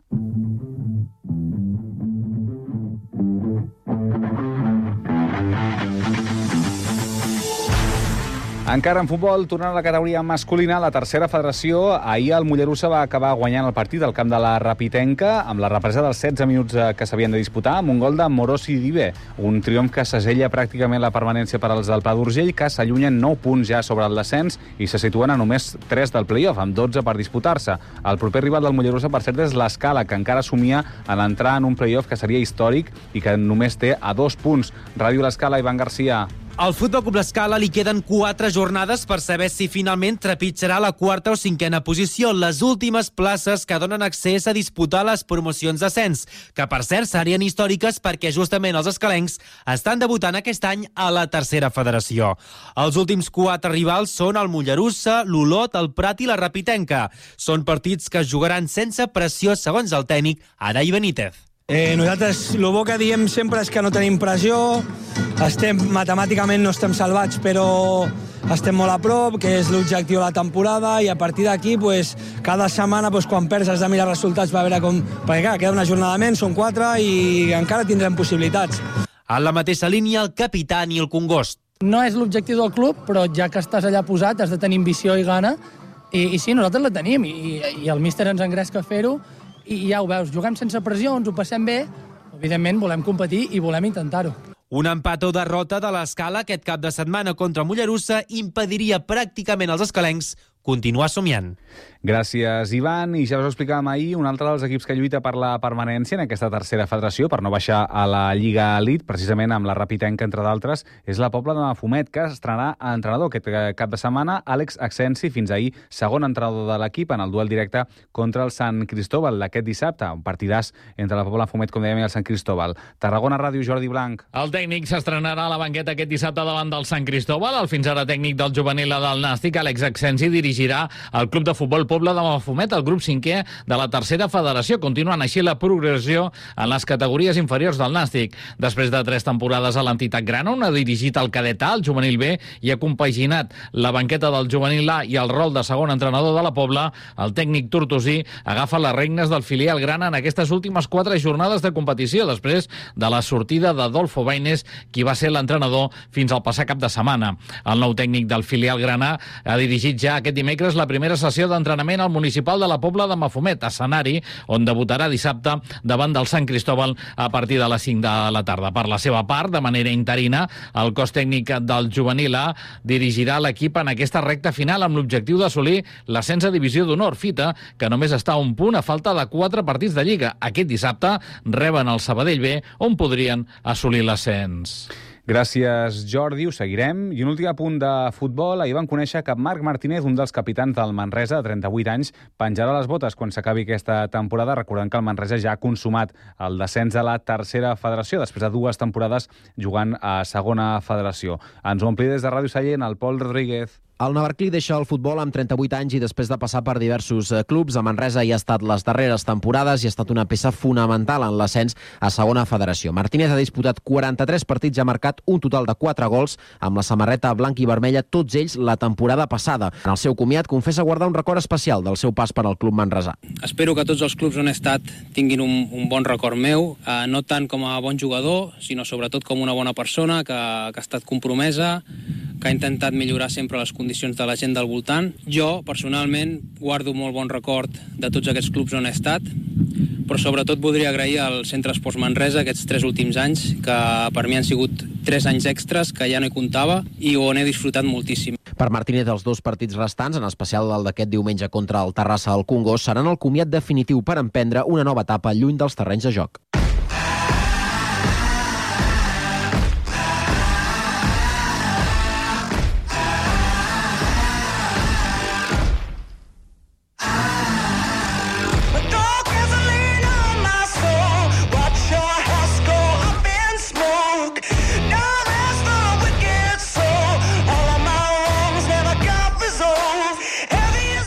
Encara en futbol, tornant a la categoria masculina, la tercera federació, ahir el Mollerussa va acabar guanyant el partit al camp de la Rapitenca amb la represa dels setze minuts que s'havien de disputar amb un gol de Morosi Dibe, un triomf que segella pràcticament la permanència per als del Pla d'Urgell, que s'allunyen nou punts ja sobre el descens i se situen a només tres del play-off, amb dotze per disputar-se. El proper rival del Mollerussa, per cert, és l'Escala, que encara somia en entrar en un play-off que seria històric i que només té a dos punts. Ràdio l'Escala, Ivan Garcia. Al Futbol Club L'Escala li queden quatre jornades per saber si finalment trepitjarà la quarta o cinquena posició, les últimes places que donen accés a disputar les promocions d'ascens, que per cert serien històriques perquè justament els escalencs estan debutant aquest any a la tercera federació. Els últims quatre rivals són el Mollerussa, l'Olot, el Prat i la Rapitenca. Són partits que es jugaran sense pressió segons el tècnic Aray Benítez. Eh, nosaltres el bo que diem sempre és que no tenim pressió, estem, matemàticament no estem salvats, però estem molt a prop, que és l'objectiu de la temporada, i a partir d'aquí, pues, cada setmana, pues, quan perds has de mirar resultats per veure com... Perquè clar, queda una jornada menys, són quatre, i encara tindrem possibilitats. A la mateixa línia, el capità Nil Congost. No és l'objectiu del club, però ja que estàs allà posat, has de tenir ambició i gana, i, i sí, nosaltres la tenim, i, i el míster ens engresca a fer-ho, i ja ho veus, juguem sense pressió, ens ho passem bé, evidentment volem competir i volem intentar-ho. Un empat o derrota de l'Escala aquest cap de setmana contra Mollerussa impediria pràcticament als escalencs continuar somiant. Gràcies, Ivan. I ja us ho explicàvem ahir, un altre dels equips que lluita per la permanència en aquesta tercera federació, per no baixar a la Lliga Elite, precisament amb la Rapitenca, entre d'altres, és la Pobla de Mafumet, que estrenarà entrenador aquest cap de setmana, Àlex Accensi, fins ahir segon entrenador de l'equip en el duel directe contra el Sant Cristóbal d'aquest dissabte, un partidàs entre la Pobla de Mafumet, com dèiem, i el Sant Cristóbal. Tarragona Ràdio, Jordi Blanc. El tècnic s'estrenarà a la banqueta aquest dissabte davant del Sant Cristóbal. El fins ara tècnic del juvenil del Nàstic, Àlex Accensi, dirigirà el Club de Futbol Pobla de Mafumet, el grup cinquè de la tercera federació, continuant així la progressió en les categories inferiors del Nàstic. Després de tres temporades a l'entitat grana, on ha dirigit el cadet A, el juvenil B, i ha compaginat la banqueta del juvenil A i el rol de segon entrenador de la Pobla, el tècnic tortosí agafa les regnes del filial grana en aquestes últimes quatre jornades de competició, després de la sortida d'Adolfo Baines, qui va ser l'entrenador fins al passat cap de setmana. El nou tècnic del filial grana ha dirigit ja aquest dimecres la primera sessió d'entrenament al municipal de la Pobla de Mafumet, escenari on debutarà dissabte davant del Sant Cristóbal a partir de les cinc de la tarda. Per la seva part, de manera interina, el cos tècnic del juvenil A dirigirà l'equip en aquesta recta final amb l'objectiu d'assolir l'ascens a divisió d'honor, fita que només està a un punt a falta de quatre partits de Lliga. Aquest dissabte reben el Sabadell B, on podrien assolir l'ascens. Gràcies, Jordi, ho seguirem. I un últim apunt de futbol. Ahir van conèixer que Marc Martínez, un dels capitans del Manresa, de trenta-vuit anys, penjarà les botes quan s'acabi aquesta temporada, recordant que el Manresa ja ha consumat el descens a la tercera federació, després de dues temporades jugant a segona federació. Ens ho ompli des de Ràdio Sallent, el Pol Rodríguez. El navarclí deixa el futbol amb trenta-vuit anys i després de passar per diversos clubs. A Manresa hi ha estat les darreres temporades i ha estat una peça fonamental en l'ascens a segona federació. Martínez ha disputat quaranta-tres partits i ha marcat un total de quatre gols amb la samarreta blanca i vermella, tots ells la temporada passada. En el seu comiat confessa guardar un record especial del seu pas per al club manresà. Espero que tots els clubs on he estat tinguin un, un bon record meu, eh, no tant com a bon jugador, sinó sobretot com una bona persona que, que ha estat compromesa, que ha intentat millorar sempre les condicions de la gent del voltant. Jo, personalment, guardo molt bon record de tots aquests clubs on he estat, però sobretot voldria agrair al Centre Esports Manresa aquests tres últims anys, que per mi han sigut tres anys extras que ja no hi comptava i on he disfrutat moltíssim. Per Martínez, els dos partits restants, en especial el d'aquest diumenge contra el Terrassa al Congost, seran el comiat definitiu per emprendre una nova etapa lluny dels terrenys de joc.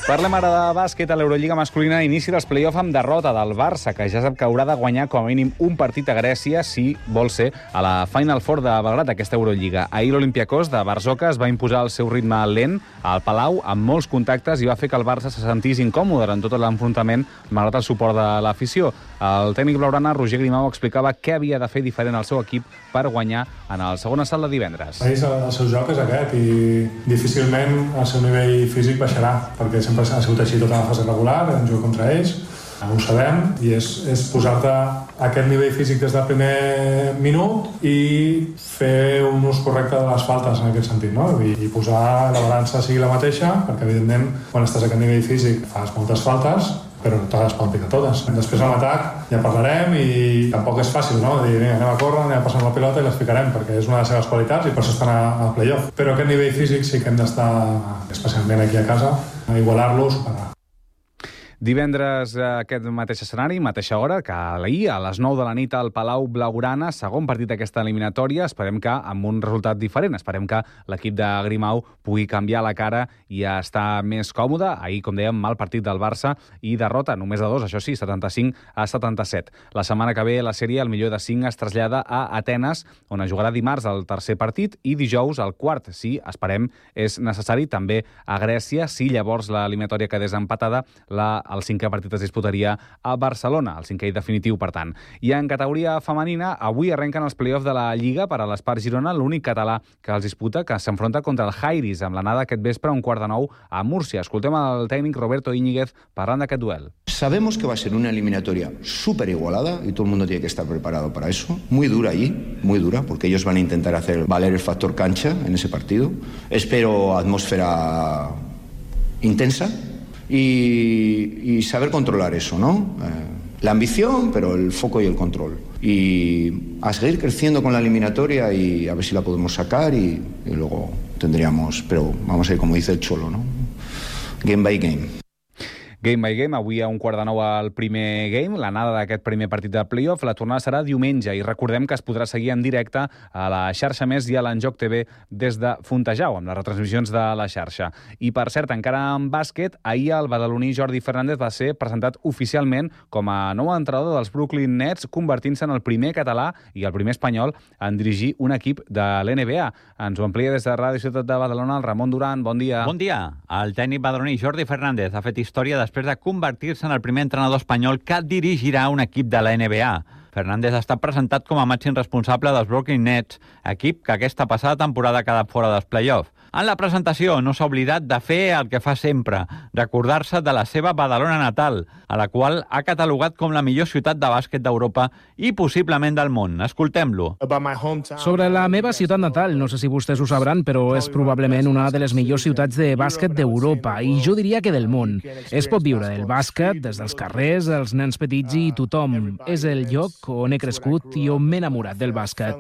Parlem ara de bàsquet a l'Eurolliga masculina. Inici dels play-off amb derrota del Barça, que ja sap que haurà de guanyar com a mínim un partit a Grècia si vol ser a la Final Four de Belgrad, aquesta Eurolliga. Ahir l'Olympiakos de Barzoka es va imposar el seu ritme lent al Palau amb molts contactes i va fer que el Barça se sentís incòmode en tot l'enfrontament malgrat el suport de l'afició. El tècnic blaugrana, Roger Grimau, explicava què havia de fer diferent al seu equip per guanyar en el segon assalt de divendres. El seu joc és aquest i difícilment el seu nivell físic baixarà, perquè sempre ha sigut així tota la fase regular, en joc contra ells, ho sabem, i és, és posar-te aquest nivell físic des del primer minut i fer un ús correcte de les faltes en aquest sentit, no? I, i posar la balança sigui la mateixa, perquè evidentment quan estàs a aquest nivell físic fas moltes faltes, però no te les poden picar totes. Després amb atac ja parlarem i tampoc és fàcil, no? Dir, anem a córrer, anem a passar la pilota i les picarem, perquè és una de les seves qualitats i per això estan a, a play-off. Però aquest nivell físic sí que hem d'estar, especialment aquí a casa, a igualar-lo, superar. Divendres, aquest mateix escenari, mateixa hora, que ahir, a les nou de la nit al Palau Blaugrana, segon partit d'aquesta eliminatòria. Esperem que amb un resultat diferent. Esperem que l'equip de Grimau pugui canviar la cara i estar més còmode. Ahir, com dèiem, mal partit del Barça i derrota, només de dos, això sí, setanta-cinc a setanta-set. La setmana que ve la sèrie, el millor de cinc, es trasllada a Atenes, on es jugarà dimarts el tercer partit i dijous el quart, si, esperem, és necessari, també a Grècia, si llavors l'eliminatòria quedés empatada, la el cinquè partit es disputaria a Barcelona, el cinquè i definitiu, per tant. I en categoria femenina, avui arrenquen els play-offs de la Lliga per a l'Espart Girona, l'únic català que els disputa, que s'enfronta contra el Jairis, amb l'anada aquest vespre a un quart de nou a Múrcia. Escoltem el tècnic Roberto Íñiguez parlant d'aquest duel. Sabemos que va a ser una eliminatoria súper igualada y todo el mundo tiene que estar preparado para eso. Muy dura allí, muy dura, porque ellos van a intentar hacer valer el factor cancha en ese partido. Espero atmósfera intensa. Y, y saber controlar eso, ¿no? Eh, la ambición, pero el foco y el control. Y a seguir creciendo con la eliminatoria y a ver si la podemos sacar y, y luego tendríamos, pero vamos a ir como dice el Cholo, ¿no? Game by game. Game by game, avui a un quart de nou al primer game, l'anada d'aquest primer partit de playoff, la tornada serà diumenge i recordem que es podrà seguir en directe a la xarxa Més i a l'Enjoc T V des de Fontejau, amb les retransmissions de la xarxa. I per cert, encara en bàsquet, ahir el badaloní Jordi Fernández va ser presentat oficialment com a nou entrenador dels Brooklyn Nets, convertint-se en el primer català i el primer espanyol en dirigir un equip de l'N B A. Ens ho amplia des de Ràdio Ciutat de Badalona el Ramon Duran. Bon dia. Bon dia. El tècnic badaloní Jordi Fernández ha fet història després de convertir-se en el primer entrenador espanyol que dirigirà un equip de la N B A. Fernández ha estat presentat com a màxim responsable dels Brooklyn Nets, equip que aquesta passada temporada ha quedat fora dels play-offs. En la presentació no s'ha oblidat de fer el que fa sempre, recordar-se de la seva Badalona natal, a la qual ha catalogat com la millor ciutat de bàsquet d'Europa i possiblement del món. Escoltem-lo. Sobre la meva ciutat natal, no sé si vostès ho sabran, però és probablement una de les millors ciutats de bàsquet d'Europa i jo diria que del món. Es pot viure del bàsquet, des dels carrers, els nens petits i tothom. És el lloc on he crescut i on m'he enamorat del bàsquet.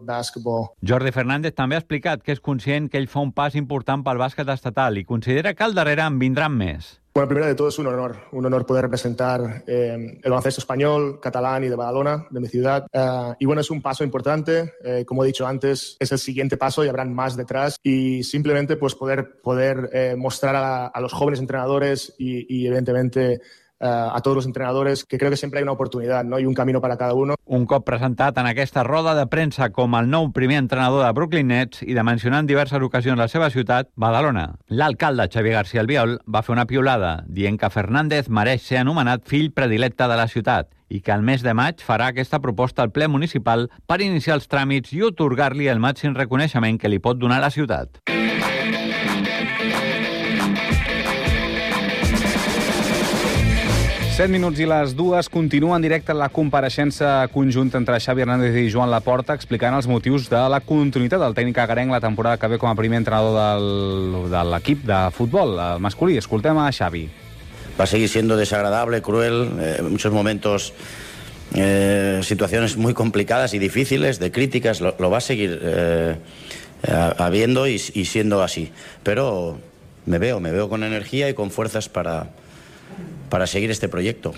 Jordi Fernández també ha explicat que és conscient que ell fa un pas important pel bàsquet estatal i considera que al darrere en vindran més. Bueno, primero de todo es un honor, un honor poder representar eh, el baloncesto español, catalán y de Badalona, de mi ciudad. Uh, y bueno, es un paso importante, eh, como he dicho antes, es el siguiente paso y habrán más detrás. Y simplemente pues poder, poder eh, mostrar a, a los jóvenes entrenadores y, y evidentemente Uh, a todos los entrenadores, que creo que siempre hay una oportunidad, ¿no? Y un camino para cada uno. Un cop presentat en aquesta roda de premsa com el nou primer entrenador de Brooklyn Nets i de mencionar en diverses ocasions la seva ciutat, Badalona, l'alcalde Xavier García Albiol va fer una piulada dient que Fernández mereix ser anomenat fill predilecte de la ciutat i que el mes de maig farà aquesta proposta al ple municipal per iniciar els tràmits i otorgar-li el màxim reconeixement que li pot donar la ciutat. set minuts i les dues. Continua en directe la compareixença conjunta entre Xavi Hernández i Joan Laporta explicant els motius de la continuïtat del tècnic agarenc la temporada que ve com a primer entrenador del, de l'equip de futbol masculí. Escoltem a Xavi. Va a seguir siendo desagradable, cruel, eh, en muchos momentos eh, situaciones muy complicadas y difíciles, de críticas, lo, lo va a seguir eh, habiendo y, y siendo así. Pero me veo, me veo con energía y con fuerzas para... para seguir este proyecto.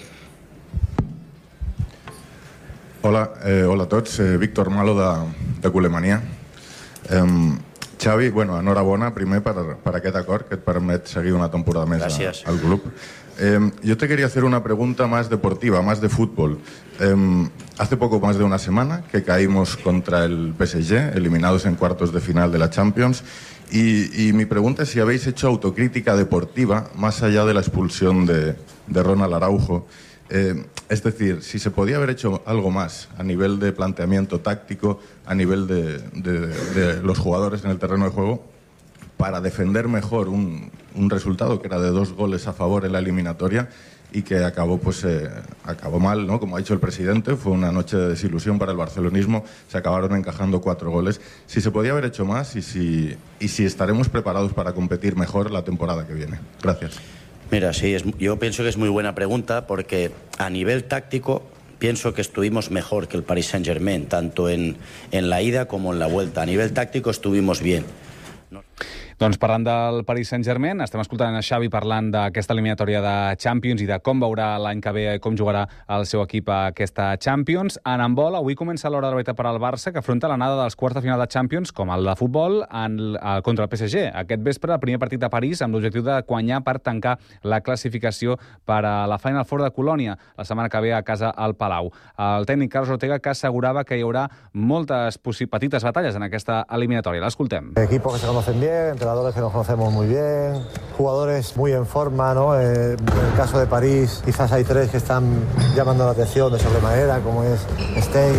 Hola, eh, hola a tots. Eh, Víctor Malo de, de Culemania. Eh, Xavi, bueno, enhorabona primer per, per aquest acord que et permet seguir una temporada més a, al club. Eh, yo te quería hacer una pregunta más deportiva, más de fútbol. Eh, hace poco más de una semana que caímos contra el P S G, eliminados en cuartos de final de la Champions, y, y mi pregunta es si habéis hecho autocrítica deportiva más allá de la expulsión de, de Ronald Araujo. Eh, es decir, si se podía haber hecho algo más a nivel de planteamiento táctico, a nivel de, de, de los jugadores en el terreno de juego, para defender mejor un, un resultado que era de dos goles a favor en la eliminatoria y que acabó, pues, eh, acabó mal, ¿no? Como ha dicho el presidente, fue una noche de desilusión para el barcelonismo, se acabaron encajando cuatro goles. Si se podía haber hecho más y si, y si estaremos preparados para competir mejor la temporada que viene. Gracias. Mira, sí, es, yo pienso que es muy buena pregunta porque a nivel táctico pienso que estuvimos mejor que el Paris Saint-Germain, tanto en, en la ida como en la vuelta. A nivel táctico estuvimos bien. No. Doncs parlant del Paris Saint-Germain, estem escoltant a Xavi parlant d'aquesta eliminatòria de Champions i de com veurà l'any que ve i com jugarà el seu equip a aquesta Champions. En handbol, avui comença l'hora de la veritat per al Barça, que afronta l'anada dels quarts de final de Champions, com el de futbol, en, eh, contra el P S G. Aquest vespre, el primer partit de París, amb l'objectiu de guanyar per tancar la classificació per a la Final Four de Colònia, la setmana que ve a casa al Palau. El tècnic Carlos Ortega, que assegurava que hi haurà moltes petites batalles en aquesta eliminatòria. L'escoltem. Equipos que se conocen bien, entrenadores que nos conocemos muy bien, jugadores muy en forma, ¿no? Eh, en el caso de París, quizás hay tres que están llamando la atención de sobremanera, como es Steins,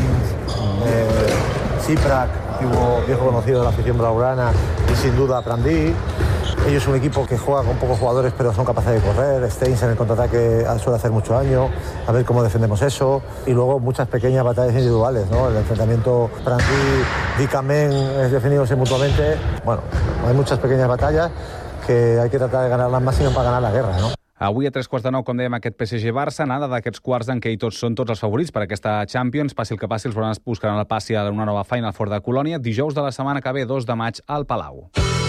eh, Siprak, antiguo viejo conocido de la afición blaugrana, y sin duda aprendí. Ellos son un equipo que juega con pocos jugadores, pero son capaces de correr. Steins en el contraataque suele hacer mucho daño. A ver cómo defendemos eso. Y luego muchas pequeñas batallas individuales, ¿no? El enfrentamiento Franqui-Dicamen es definidos mutuamente. Bueno, hay muchas pequeñas batallas que hay que tratar de ganar las máximas para ganar la guerra, ¿no? Avui a tres quarts de nou, com dèiem, aquest P S G-Barça, nada d'aquests quarts en què hi tots són tots els favorits per aquesta Champions. Passi el que passi, els blaugranes buscaran el passi a una nova Final Four de Colònia. Dijous de la setmana que ve, dos de maig, al Palau.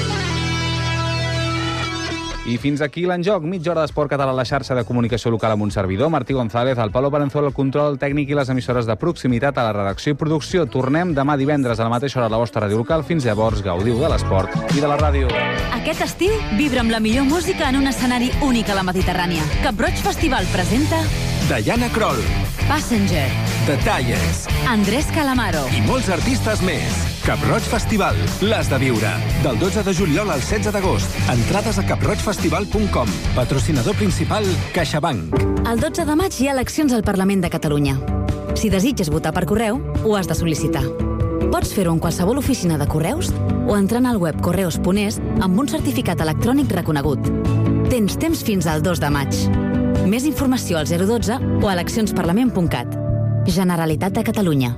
I fins aquí l'enjoc. Mitja hora d'esport català a la xarxa de comunicació local amb un servidor, Martí González, el Pablo Valenzuela, el control tècnic i les emissores de proximitat a la redacció i producció. Tornem demà divendres a la mateixa hora a la vostra ràdio local. Fins llavors, gaudiu de l'esport i de la ràdio. Aquest estiu, vibra amb la millor música en un escenari únic a la Mediterrània. Cap Roig Festival presenta Diana Kroll, Passenger, The Tallers, Andrés Calamaro i molts artistes més. Cap Roig Festival, l'has de viure. Del dotze de juliol al setze d'agost. Entrades a cap roig festival punt com. Patrocinador principal, CaixaBank. El dotze de maig hi ha eleccions al Parlament de Catalunya. Si desitges votar per correu, ho has de sol·licitar. Pots fer-ho en qualsevol oficina de correus o entrant al web correus punt es amb un certificat electrònic reconegut. Tens temps fins al dos de maig. Més informació al zero dotze o a eleccions parlament punt cat. Generalitat de Catalunya.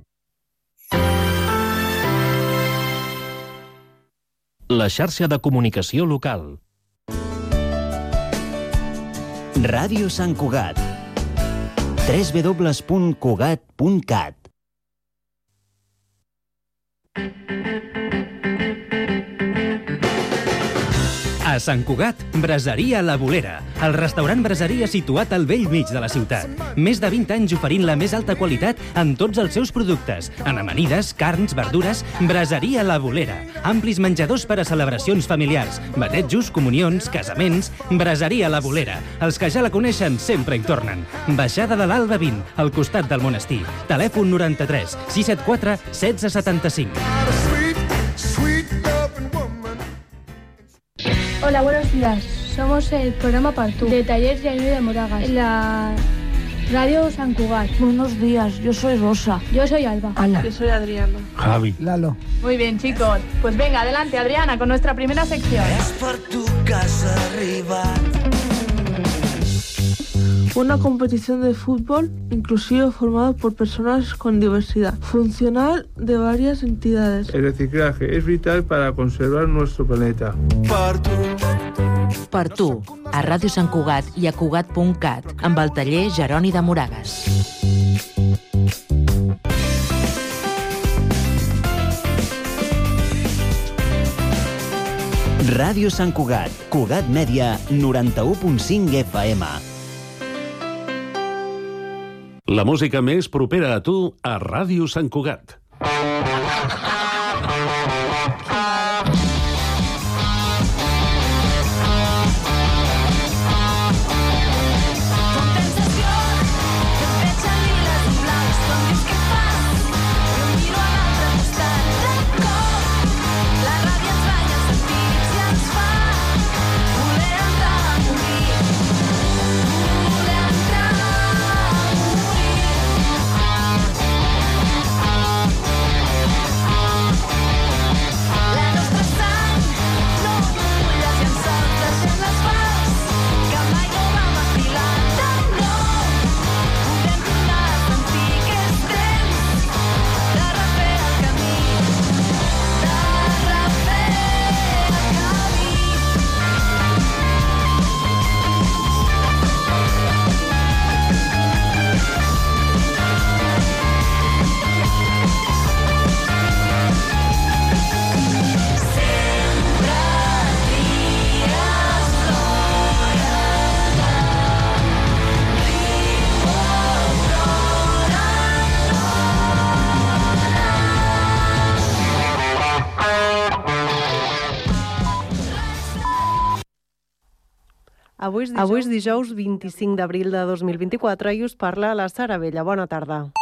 La xarxa de comunicació local. Ràdio Sant Cugat. w w w punt cugat punt cat. A Sant Cugat, Braseria La Bolera, el restaurant braseria situat al vell mig de la ciutat. Més de vint anys oferint la més alta qualitat en tots els seus productes, en amanides, carns, verdures. Braseria La Bolera, amplis menjadors per a celebracions familiars, batejos, comunions, casaments. Braseria La Bolera, els que ja la coneixen sempre hi tornen. Baixada de l'Alba vint, al costat del monestir. Telèfon noranta-tres sis set quatre setze setanta-cinc. Hola, buenos días. Somos el programa Partú, de Talleres Yainu de Moragas, en la Radio San Cugat. Buenos días, yo soy Rosa. Yo soy Alba. Ana. Yo soy Adriana. Javi. Lalo. Muy bien, chicos. Pues venga, adelante, Adriana, con nuestra primera sección. Es por tu casa arriba. Una competición de fútbol inclusivo formado por personas con diversidad funcional de varias entidades. El reciclaje es vital para conservar nuestro planeta. Per tu, a Ràdio Sant Cugat i a cugat punt cat, amb el taller Jeroni de Moragas. Ràdio Sant Cugat, Cugat Mèdia, noranta-u punt cinc F M. La música més propera a tu a Ràdio Sant Cugat. Avui és dijous, Avui és dijous vint-i-cinc d'abril de dos mil vint-i-quatre i us parla la Sara Bella. Bona tarda.